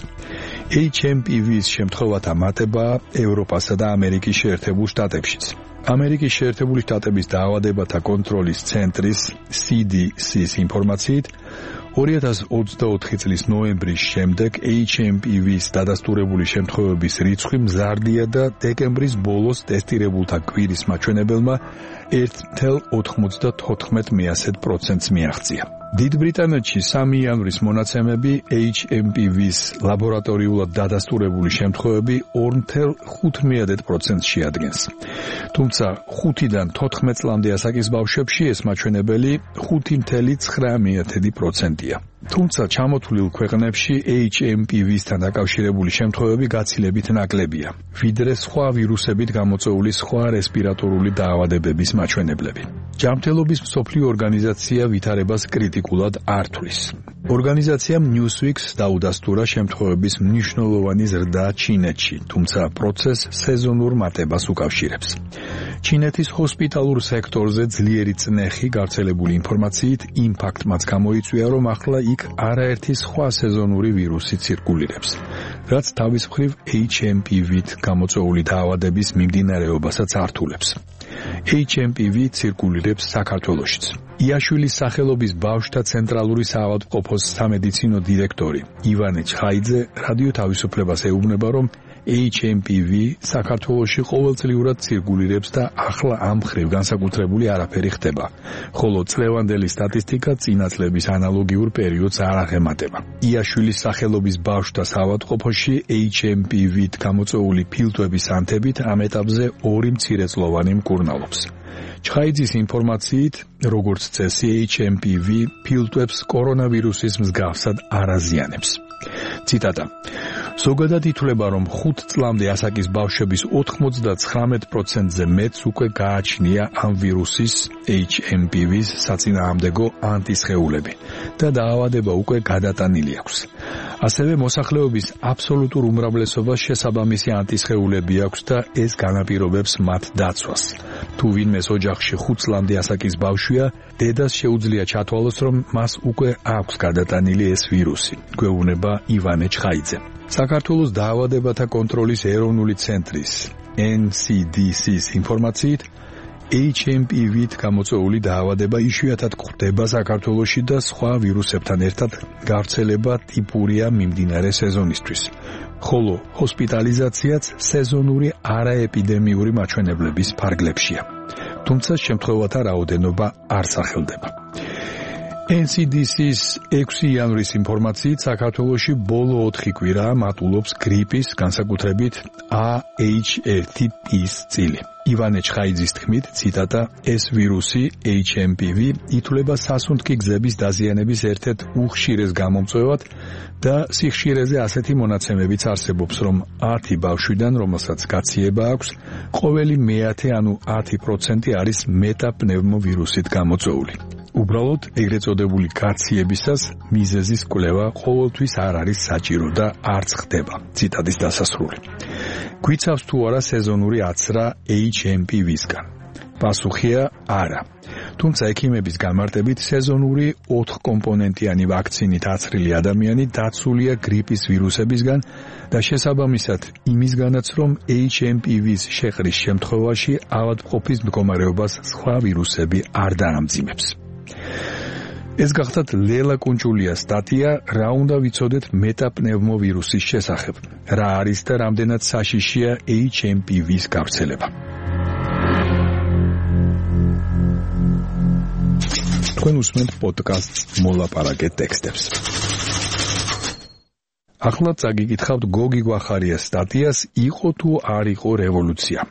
H M P V-ის შემთხვევათა მატება ევროპასა და ამერიკის შეერთებულ შტატებშიც. ამერიკის შეერთებული შტატების დაავადებათა კონტროლის ცენტრის C D C-ის ინფორმაციით, ორი ათას ოცდაოთხი წლის ნოემბრის შემდეგ H M P V-ის დადასტურებული შემთხვევების რიცხვი მზარდია და დეკემბრის ბოლოს ტესტირებულთა კვირის მაჩვენებელმა ერთ წუთი ოთხმოცდათოთხმეტ პროცენტს მიაღწია. დიდ ბრიტანეთში სამი იანვრის მონაცემები H M P V-ის ლაბორატორიულად დადასტურებული შემთხვევები ორი წუთი ხუთმეტ პროცენტს შეადგენს. თუმცა ხუთიდან თოთხმეტ წლამდე ასაკის ბავშვებში ეს მაჩვენებელი ხუთი წუთი ცხრამეტ პროცენტია. თუმცა ჩამოთვლილ ქვეყნებში H M P V-სთან დაკავშირებული შემთხვევები გაცილებით ნაკლებია, ვიდრე სხვა ვირუსებით გამოწვეული სხვა რესპირატორული დაავადებების მაჩვენებლები. ჯანმრთელობის მსოფლიო ორგანიზაცია ვითარებას კრიტიკულად არ თვლის. ორგანიზაციამ Newsweek-ს დაუდასტურა შემთხვევების მნიშვნელოვანი ზრდა ჩინეთში, თუმცა პროცესს სეზონურ მატებას უკავშირებს. ჩინეთის ჰოსპიტალურ სექტორზე ძლიერი წნეხი გავრცელებული ინფორმაციით იმ ფაქტმაც გამოიწვია, რომ ახლა იქ არაერთი სხვა სეზონური ვირუსი ცირკულირებს, რაც თავის მხრივ H M P V-ით გამოწვეული დაავადების მიმდინარეობასაც ართულებს. ეიჩ ემ პი ვი ცირკულირებს საქართველოშიც. იაშვილის სახელობის ბავშვთა ცენტრალური საავადმყოფოს სამედიცინო დირექტორი ივანე ჩხაიძე რადიო თავისუფლებას ეუბნება, რომ ეიჩ ემ პი ვი საქართველოში ყოველწლიურად ცირკულირებს და ახლა ამ მხრივ განსაკუთრებული არაფერი ხდება, ხოლო წლევანდელი სტატისტიკა წინა წლების ანალოგიურ პერიოდს არ აღემატება. იაშვილის სახელობის ბავშვთა საავადმყოფოში ეიჩ ემ პი ვით გამოწვეული ფილტვების ანთებით ამ ეტაპზე ორი მცირეწლოვანი მკურნალობს. ჩხაიძის ინფორმაციით, როგორც წესი, ეიჩ ემ პი ვი ფილტვებს კორონავირუსის მსგავსად არ აზიანებს. ციტატა: ზოგადად ითვლება, რომ ხუთ წლამდე ასაკის ბავშვების ოთხმოცდაცხრამეტ პროცენტზე მეტს უკვე გააჩნია ამ ვირუსის ეიჩ ემ პი ვის საწინააღმდეგო ანტისხეულები და დაავადება უკვე გადატანილი აქვს. ასევე მოსახლეობის აბსოლუტურ უმრავლესობას შესაბამისი ანტისხეულები აქვს და ეს განაპირობებს მათ დაცვას. თუ ვინმეს ოჯახში ხუთ წლამდე ასაკის ბავშვია, დედას შეუძლია ჩათვალოს, რომ მას უკვე აქვს გადატანილი ეს ვირუსი, გვეუბნება ივანე ჩხაიძე. საქართველოს დაავადებათა კონტროლის ეროვნული ცენტრის ენ სი დი სის ინფორმაციით, ეიჩ ემ პი ვით გამოწვეული დაავადება იშვიათად გვხვდება საქართველოში და სხვა ვირუსებთან ერთად გავრცელება ტიპურია მიმდინარე სეზონისთვის, ხოლო ჰოსპიტალიზაციაც სეზონური არაეპიდემიური მაჩვენებლების ფარგლებშია. თუმცა შემთხვევათა რაოდენობა არ სახელდება. ენ სი დი სის ექვსი იანვრის ინფორმაციით, საქართველოში ბოლო ოთხი კვირა მატულობს გრიპის, განსაკუთრებით ა ეიჩ ერთი პის წილი. ივანე ჩხაიძის თქმით, ციტატა: ეს ვირუსი ეიჩ ემ პი ვი ითვლება სასუნთქი გზების დაზიანების ერთ-ერთ უხშირეს გამომწვევად და სიხშირეზე ასეთი მონაცემებიც არსებობს, რომ ათი ბავშვიდან, რომელსაც გაციება აქვს, ყოველი მეათე, ანუ ათი პროცენტი არის მეტაპნევმოვირუსით გამოწვეული. უბრალოდ ეგრეთ წოდებული გაციებისას მიზეზის კვლევა ყოველთვის არ არის საჭირო და არც ხდება. ციტატის დასასრული. გვიცავს თუ არა სეზონური აცრა ეიჩ ემ პი ვისგან? პასუხია არა. თუმცა ექიმების გამარტებით სეზონური ოთხკომპონენტიანი ვაქცინით აცრილი ადამიანი დაცულია გრიპის ვირუსებისგან და შესაბამისად იმისგანაც, რომ ეიჩ ემ პი ვის შეყრის შემთხვევაში ავადმყოფის მდგომარეობას სხვა ვირუსები არ დაამძიმებს. ეს გახდათ ლელა კუნჭულიას სტატია რა უნდა ვიცოდეთ მეტაპნევმოვირუსის შესახებ, რა არის და რამდენად საშიშია ეიჩ ემ პი ვის გავრცელება. თქვენ უსმენთ პოდკასტს მოლაპარაკე ტექსტებს. ახლა წაგიკითხავთ გოგი გვახარიას სტატიას იყო თუ არ იყო რევოლუცია.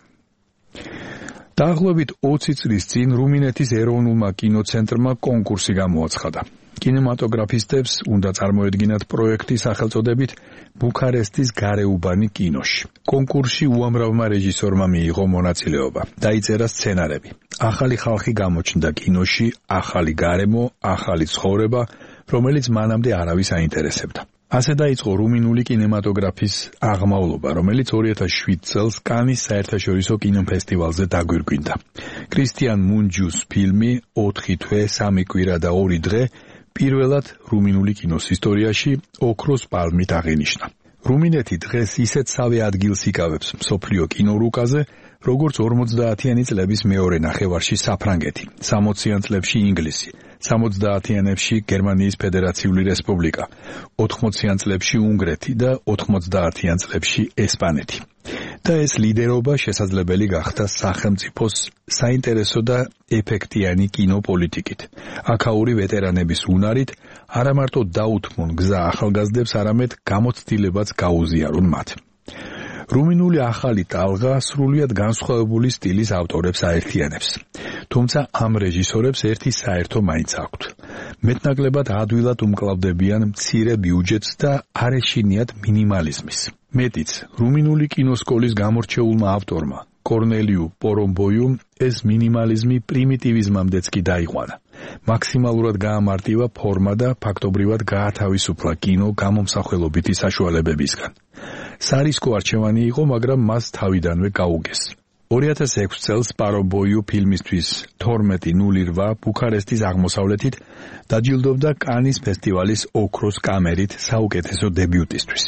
დაახლოებით ოცი წლის წინ რუმინეთის ეროვნულმა კინოცენტრმა კონკურსი გამოაცხადა. კინემატოგრაფისტებს უნდა წარმოედგინათ პროექტი სახელწოდებით ბუქარესტის გარეუბანი კინოში. კონკურსში უამრავმა რეჟისორმა მიიღო მონაწილეობა, დაიწერა სცენარები. ახალი ხალხი გამოჩნდა კინოში, ახალი გარემო, ახალი ცხოვრება, რომელიც მანამდე არავის აინტერესებდა. ასე დაიწყო რუმინული კინემატოგრაფის აღმავლობა, რომელიც ორი ათას შვიდ წელს კანის საერთაშორისო კინოფესტივალზე დაგვირგვინდა. კრისტიან მუნჯუს ფილმი ოთხი თვე, სამი კვირა და ორი დღე პირველად რუმინული კინოს ისტორიაში ოქროს პალმით აღინიშნა. რუმინეთი დღეს ისეთსავე ადგილს იკავებს მსოფლიო კინორუკაზე, როგორც ორმოცდაათიანი წლების მეორე ნახევარში საფრანგეთი, სამოციან წლებში ინგლისი, სამოცდაათიანებში გერმანიის ფედერაციული რესპუბლიკა, ოთხმოციან წლებში უნგრეთი და ოთხმოცდაათიან წლებში ესპანეთი. და ეს ლიდერობა შესაძლებელი გახდა სახელმწიფოს საინტერესო და ეფექტიანი კინოპოლიტიკით, აქაური ვეტერანების უნარით, არა მარტო დაუთმონ გზა ახალგაზრდებს, არამედ გამოცდილებაც გაუზიარონ მათ. რუმინული ახალი ტალღა სრულიად განსხვავებული სტილის ავტორებს აერთიანებს. თუმცა ამ რეჟისორებს ერთი საერთო მაინც აქვთ. მეტნაკლებად ადვილად უმკლავდებიან მცირე ბიუჯეტს და არ ეშინიათ მინიმალიზმის. მეტიც, რუმინული კინოსკოლის გამორჩეულმა ავტორმა, კორნელიუ პორომბოიუმ, ეს მინიმალიზმი პრიმიტივიზმამდეც კი დაიყვანა. მაქსიმალურად გაამარტივა ფორმა და ფაქტობრივად გაათავისუფლა კინო გამომსახველობითი საშუალებებისგან. სარისკო არჩევანი იყო, მაგრამ მას თავიდანვე გაუგეს. ორი ათას ექვსი წელს პარობოიუ ფილმისთვის თორმეტი ნული რვა ბუქარესტის აღმოსავლეთით დაჯილდოვდა კანის ფესტივალის ოქროს კამერით საუკეთესო დებიუტისთვის.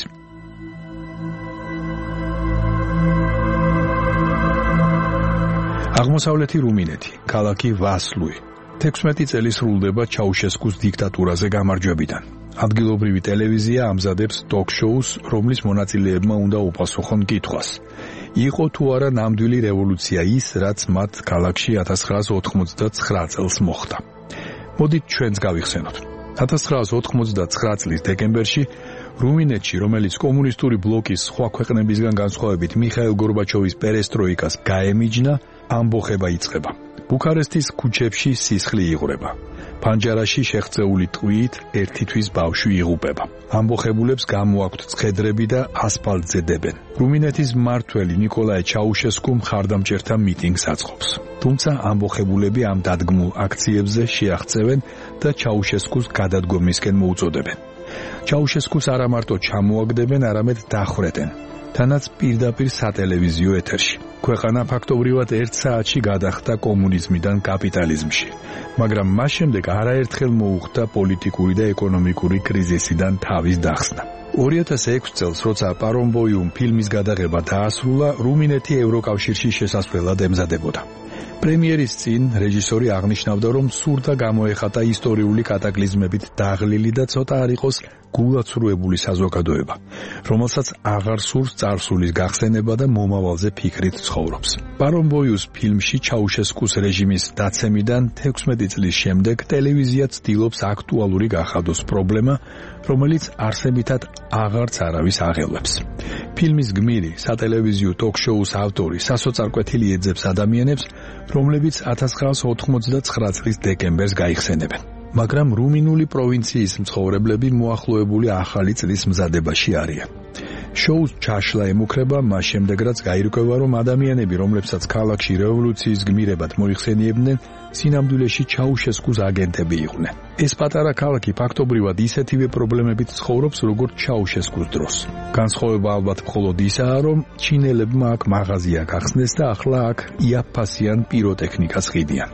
აღმოსავლეთი რუმინეთი, ქალაქი ვასლუი. თექვსმეტი წელი სრულდება ჩაუშესკუს დიქტატურაზე გამარჯვებიდან. ადგილობრივი ტელევიზია ამზადებს ტოკ-შოუს, რომლის მონაწილეებმა უნდა უპასუხონ კითხვას. იყო თუ არა ნამდვილი რევოლუცია ის, რაც მათ ქალაქში ათას ცხრაას ოთხმოცდაცხრა წელს მოხდა. მოდით ჩვენც გავიხსენოთ. ათას ცხრაას ოთხმოცდაცხრა წლის დეკემბერში რუმინეთში, რომელიც კომუნისტური ბლოკის სხვა ქვეყნებისგან განსხვავებით მიხაილ გორბაჩოვის პერესტროიკას გაემიჯნა, ამბოხება იწყება. ბუქარესტის ქუჩებში სისხლი იღვრება. ფანჯარაში შეღწეული ტყვიით ერთი თვის ბავშვი იღუპება. ამბოხებულებს გამოაქვთ ცხედრები და ასფალტზე დებენ. რუმინეთის მმართველი ნიკოლაე ჩაუშესკუ მხარდამჭერთა მიტინგს აწყობს. თუმცა ამბოხებულები ამ დადგმულ აქციებზე შეაღწევენ და ჩაუშესკუს გადადგომისკენ მოუწოდებენ. ჩაუშესკუს არა მარტო ჩამოაგდებენ, არამედ დახვრეტენ. თანაც პირდაპირ სატელევიზიო ეთერში. ქვეყანა ფაქტობრივად ერთ საათში გადახდა კომუნიზმიდან კაპიტალიზმში, მაგრამ მას შემდეგ არაერთხელ მოუხდა პოლიტიკური და ეკონომიკური კრიზისიდან თავის დახსნა. ორი ათას ექვსი წელს, როცა პარომბოიუმ ფილმის გადაღება დაასრულა, რუმინეთი ევროკავშირში შესასვლელად ემზადებოდა. პრემიერის წინ რეჟისორი აღნიშნავდა, რომ სურდა გამოეხატა ისტორიული კატაკლიზმებით დაღლილი და ცოტა არ იყოს გულაცრუებული საზოგადოება, რომელსაც აღარ სურს წარსულის გახსენება და მომავალზე ფიქრით ცხოვრობს. პარომბოიუს ფილმში ჩაუშესკუს რეჟიმის დაცემიდან თექვსმეტი წლის შემდეგ ტელევიზია ცდილობს აქტუალური გახადოს პრობლემა, რომელიც არსებითად აღარც არავის აღელვებს. ფილმის გმირი, სატელევიზიო ტოკ-შოუს ავტორი სასოწარკვეთილი ეძებს ადამიანებს, რომლებიც ათას ცხრაას ოთხმოცდაცხრა წლის დეკემბერს გაიხსენებენ. მაგრამ რუმინული პროვინციის მცხოვრებლები მოახლოებული ახალი წლის მზადებაში არიან. შოუს ჩაშლა ემუქრება მას შემდეგ, რაც გაირკვევა, რომ ადამიანები, რომლებსაც ქალაქში რევოლუციის გმირებად მოიხსენიებდნენ, სინამდვილეში ჩაუშესკუს აგენტები იყვნენ. ეს პატარა ქალაქი ფაქტობრივად ისეთივე პრობლემებით ცხოვრობს, როგორც ჩაუშესკუს დროს. განსხვავება ალბათ მხოლოდ ისაა, რომ ჩინელებმა აქ მაღაზია გახსნეს და ახლა აქ იაფფასიან პიროტექნიკას ყიდიან.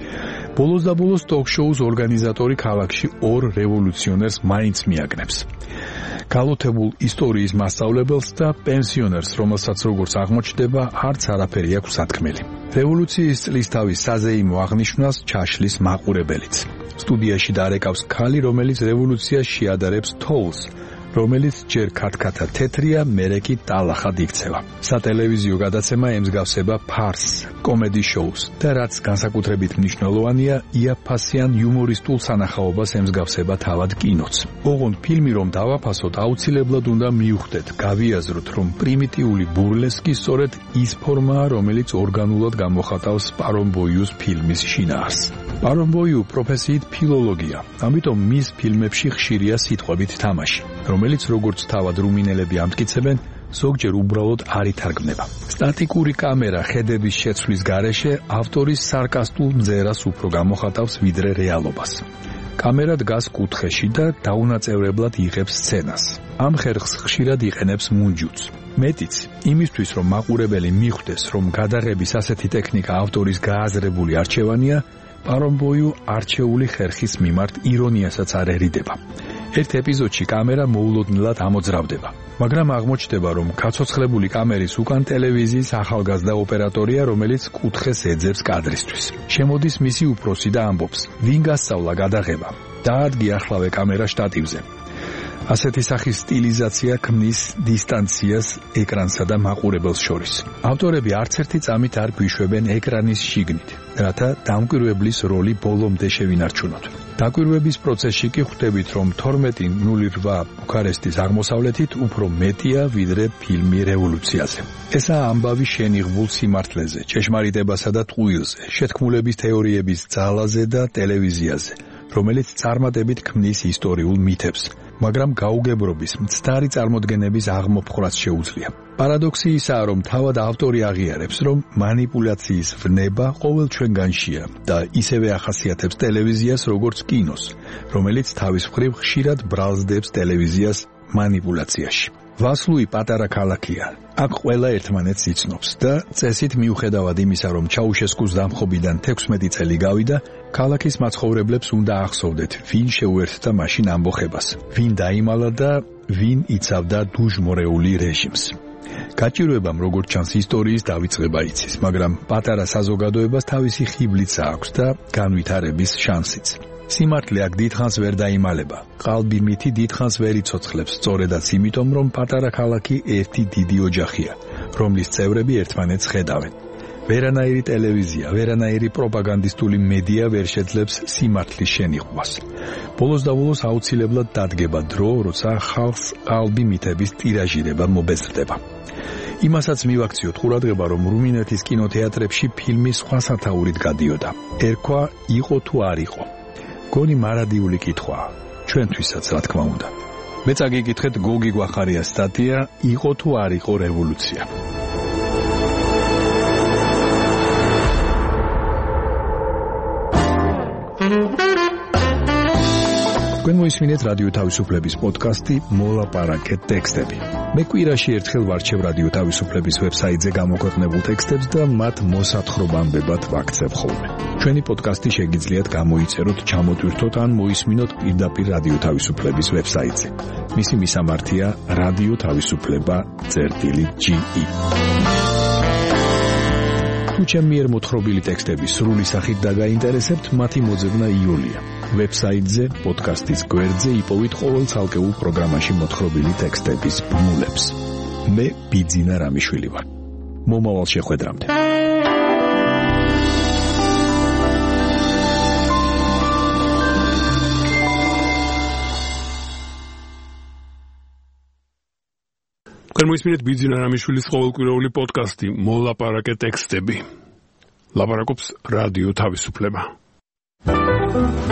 ბოლოს და ბოლოს ტოკ-შოუს ორგანიზატორი ქალაქში ორ რევოლუციონერს მაინც მიაგნებს. გალოთებულ ისტორიის მასწავლებელს და პენსიონერს, რომელსაც როგორც აღმოჩნდება, არც არაფერი აქვს სათქმელი. რევოლუციის წლისთავის საზეიმო აღნიშვნას ჩაშლის მაყურებელიც. სტუდიაში დარეკავს ქალი, რომელიც რევოლუციას შეადარებს თოვლს, რომელიც ჯერ ქათქათა თეთრია, მერე კი ტალახად იქცევა. სატელევიზიო გადაცემა ემსგავსება ფარსს, კომედი შოუს და რაც განსაკუთრებით მნიშვნელოვანია, იაფფასიან იუმორისტულ სანახაობას ემსგავსება თავად კინოც. ოღონდ ფილმი რომ დავაფასოთ, აუცილებლად უნდა მივხვდეთ, გავიაზროთ, რომ პრიმიტიული ბურლესკი სწორედ ის ფორმაა, რომელიც ორგანულად გამოხატავს პარომბოიუს ფილმის შინაარსს. პარომბოიუ პროფესიით ფილოლოგია, ამიტომ მის ფილმებში ხშირია სიტყვებით თამაში, რომელიც როგორც თავად რუმინელები ამტკიცებენ, ზოგჯერ უბრალოდ არ ითარგმნება. სტატიკური კამერა ხედების შეცვლის გარეშე ავტორის სარკასტულ მზერას უფრო გამოხატავს ვიდრე რეალობას. კამერა დგას კუთხეში და დაუნაწევრებლად იღებს სცენას. ამ ხერხს ხშირად იყენებს მუნჯუც. მეტიც, იმისთვის რომ მაყურებელი მიხვდეს, რომ გადაღების ასეთი ტექნიკა ავტორის გააზრებული არჩევანია, პარომბოიუ არჩეული ხერხის მიმართ ირონიასაც არ ერიდება. ერთ ეპიზოდში კამერა მოულოდნელად ამოძრავდება, მაგრამ აღმოჩნდება, რომ გაცოცხლებული კამერის უკან ტელევიზიის ახალგაზრდა ოპერატორია, რომელიც კუთხეს ეძებს კადრისთვის. შემოდის მისი უფროსი და ამბობს, ვინ გასწავლა გადაღება. დაადგი ახლავე კამერა შტატივზე. ასეთი სახის სტილიზაცია ქმნის დისტანციას ეკრანსა და მაყურებელს შორის. ავტორები არც ერთი წამით არ გვიშვებენ ეკრანის შიგნით, რათა დამკვირვებლის როლი ბოლომდე შევინარჩუნოთ. დაკვირვების პროცესში კი ხვდებით, რომ თორმეტი ნული რვა ბუქარესტის აღმოსავლეთით უფრო მეტია ვიდრე ფილმი რევოლუციაზე. ესაა ამბავი შენიღბულ სიმართლეზე, ჭეშმარიტებასა და ტყუილზე, შეთქმულების თეორიების ძალაზე და ტელევიზიაზე, რომელიც წარმატებით ქმნის ისტორიულ მითებს, მაგრამ გაუგებრობის მცდარი წარმოდგენების აღმოფხვრაც შეუძლია. პარადოქსი ისაა, რომ თავად ავტორი აღიარებს, რომ მანიპულაციის ვნება ყოველ ჩვენგანშია და ისევე ახასიათებს ტელევიზიას როგორც კინოს, რომელიც თავის მხრივ ხშირად ბრალსდებს ტელევიზიას მანიპულაციაში. ვასლუი პატარა ქალაქია. აქ ყველა ერთმანეთს იცნობს და წესით მიუხედავად იმისა, რომ ჩაუშესკუს დამხობიდან თექვსმეტი წელი გავიდა, ქალაქის მაცხოვრებლებს უნდა ახსოვდეთ, ვინ შეუერთდა მაშინ ამბოხებას, ვინ დაიმალა და ვინ იცავდა დუჟმორეული რეჟიმს. გაჭირვებამ როგორც ჩანს ისტორიის დავიწყება იცის, მაგრამ პატარა საზოგადოებას თავისი ხიბლიც აქვს და განვითარების შანსიც. სიმართლე აქ დიდხანს ვერ დაიმალება. ყალბი მითი დიდხანს ვერ იცოცხლებს, სწორედაც იმიტომ, რომ პატარა ქალაქი ერთი დიდი ოჯახია, რომლის წევრები ერთმანეთს ხედავენ. ვერანაირი ტელევიზია, ვერანაირი პროპაგანდისტული მედია ვერ შეძლებს სიმართლის შენიღვას. ბოლოს და ბოლოს აუცილებლად დადგება დრო, როცა ხალხს ყალბი მითების ტირაჟირება მობეზრდება. იმასაც მივაქციოთ ყურადღება, რომ რუმინეთის კინოთეატრებში ფილმი სხვა სათაურით გადიოდა. ერქვა იყო თუ არ იყო. გონი მარადიული კითხვაა, ჩვენთვისაც რა თქმა უნდა. მე წაგიკითხეთ გოგი გვახარიას სტატია იყო თუ არ იყო რევოლუცია. თქვენ მოისმინეთ რადიო თავისუფლების პოდკასტი მოლაპარაკეთ ტექსტები. მე კვირაში ერთხელ ვარჩევ რადიო თავისუფლების ვებსაიტზე გამოქვეყნებულ ტექსტებს და მათ მოსათხრობამდებად ვაქცევ ხოლმე. ჩვენი პოდკასტი შეგიძლიათ გამოიწეროთ, ჩამოტვირთოთ ან მოისმინოთ პირდაპირ რადიო თავისუფლების ვებსაიტზე. მისი მისამართია რადიო თავისუფლება წერტილი ჯი ი. თუ ჩემი მიერ მოთხრობილი ტექსტები სრული სახით დაგაინტერესებთ, მათი მოძებნა იოლია. ვებსაიტზე, პოდკასტის გვერდზე იპოვით ყოველ ცალკეულ პროგრამაში მოთხრობილი ტექსტების ბმულებს. მე ბიძინა რამიშვილი ვარ. მომავალ შეხვედრამდე. თქვენ მოისმინეთ ბიძინა რამიშვილის ყოველკვირეული პოდკასტი მოლაპარაკე ტექსტები. ლაპარაკობს რადიო თავისუფლება.